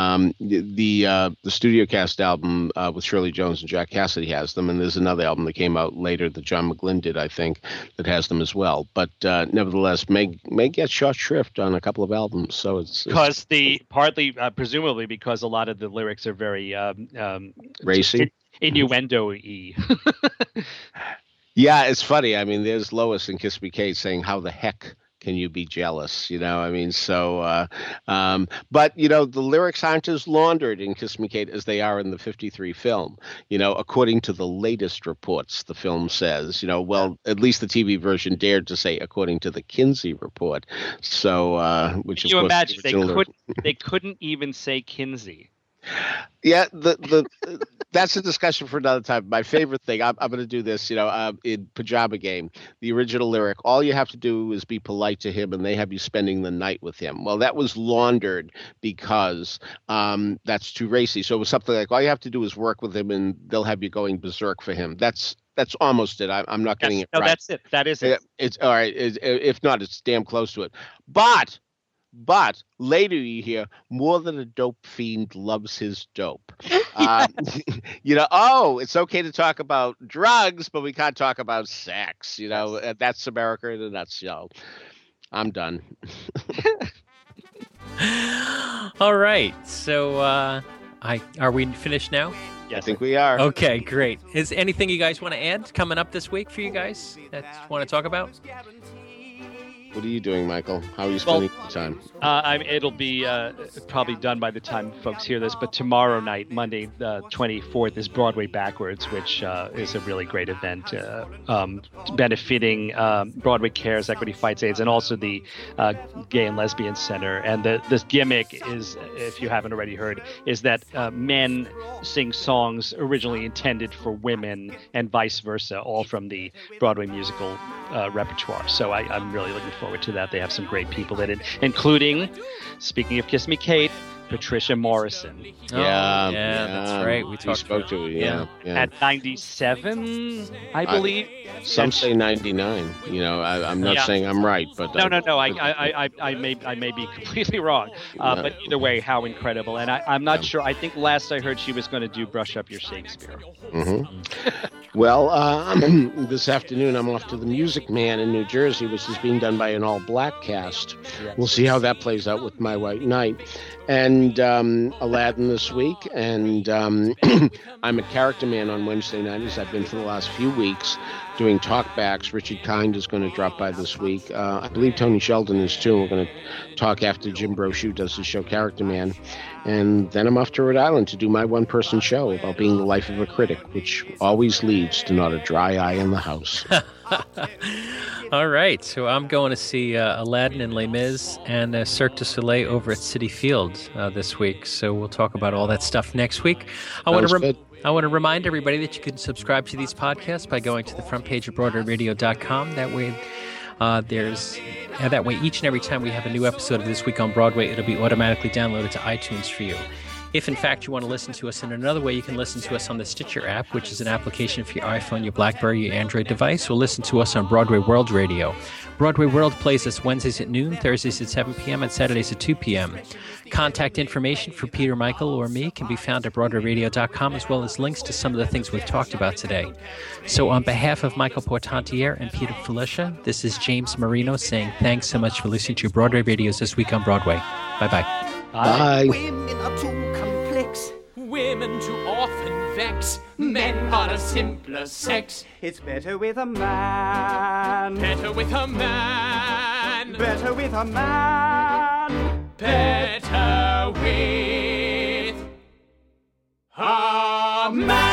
Speaker 3: The studio cast album with Shirley Jones and Jack Cassidy has them, and there's another album that came out later that John McGlynn did, I think, that has them as well. But nevertheless, Meg gets short shrift on a couple of albums, so it's
Speaker 5: presumably because a lot of the lyrics are very
Speaker 3: racy,
Speaker 5: innuendo-y.
Speaker 3: Yeah, it's funny. I mean, there's Lois in Kiss Me Kate saying, "How the heck can you be jealous?" But the lyrics aren't as laundered in Kiss Me Kate as they are in the 53 film. According to the latest reports, the film says, at least the TV version dared to say, according to the Kinsey report. So, which is,
Speaker 5: can you imagine they couldn't even say Kinsey.
Speaker 3: Yeah, that's a discussion for another time. My favorite thing, I'm going to do this, in Pajama Game, the original lyric, all you have to do is be polite to him and they have you spending the night with him. Well, that was laundered because that's too racy. So it was something like, all you have to do is work with him and they'll have you going berserk for him. That's almost it. I'm not getting it right. No,
Speaker 5: that's it. That is it.
Speaker 3: It's all right. If not, it's damn close to it. But later you hear, more than a dope fiend loves his dope. It's okay to talk about drugs, but we can't talk about sex. That's America in a nutshell. I'm done.
Speaker 1: All right. So are we finished now?
Speaker 3: Yes, I think we are.
Speaker 1: Okay, great. Is anything you guys want to add coming up this week for you guys that you want to talk about?
Speaker 3: What are you doing, Michael? How are you spending the time?
Speaker 5: It'll be probably done by the time folks hear this, but tomorrow night, Monday the 24th, is Broadway Backwards, which is a really great event benefiting Broadway Cares, Equity Fights AIDS, and also the Gay and Lesbian Center. And this gimmick is, if you haven't already heard, is that men sing songs originally intended for women and vice versa, all from the Broadway musical repertoire. So I'm really looking forward to that. They have some great people in it, including, speaking of Kiss Me Kate, Patricia Morrison.
Speaker 1: Yeah, that's right. We
Speaker 3: spoke to her. Yeah.
Speaker 5: At 97, I believe.
Speaker 3: Some say 99. I'm not saying I'm right, but
Speaker 5: no. I may be completely wrong. But either way, how incredible! And I'm not sure. I think last I heard she was going to do Brush Up Your Shakespeare.
Speaker 3: Mm-hmm. Well, this afternoon I'm off to the Music Man in New Jersey, which is being done by an all-black cast. Yes. We'll see how that plays out with My White Knight. And Aladdin this week. And I'm a Character Man on Wednesday night, as I've been for the last few weeks, doing talkbacks. Richard Kind is going to drop by this week. I believe Tony Sheldon is too. We're going to talk after Jim Brochu does his show Character Man. And then I'm off to Rhode Island to do my one-person show about being the life of a critic, which always leads to not a dry eye in the house.
Speaker 1: All right, so I'm going to see Aladdin and Les Mis and Cirque du Soleil over at Citi Field this week. So we'll talk about all that stuff next week. I want to remind everybody that you can subscribe to these podcasts by going to the front page of BroadwayRadio.com. That way, each and every time we have a new episode of This Week on Broadway, it'll be automatically downloaded to iTunes for you. If, in fact, you want to listen to us in another way, you can listen to us on the Stitcher app, which is an application for your iPhone, your BlackBerry, your Android device, or listen to us on Broadway World Radio. Broadway World plays us Wednesdays at noon, Thursdays at 7 p.m., and Saturdays at 2 p.m. Contact information for Peter, Michael, or me can be found at BroadwayRadio.com, as well as links to some of the things we've talked about today. So on behalf of Michael Portantiere and Peter Filichia, this is James Marino saying thanks so much for listening to Broadway Radio's This Week on Broadway. Bye-bye.
Speaker 3: Bye.
Speaker 6: Women are too complex.
Speaker 7: Women too often vex. Men are a simpler sex.
Speaker 6: It's better with a man.
Speaker 7: Better with a man.
Speaker 6: Better with a man.
Speaker 7: Better with a man.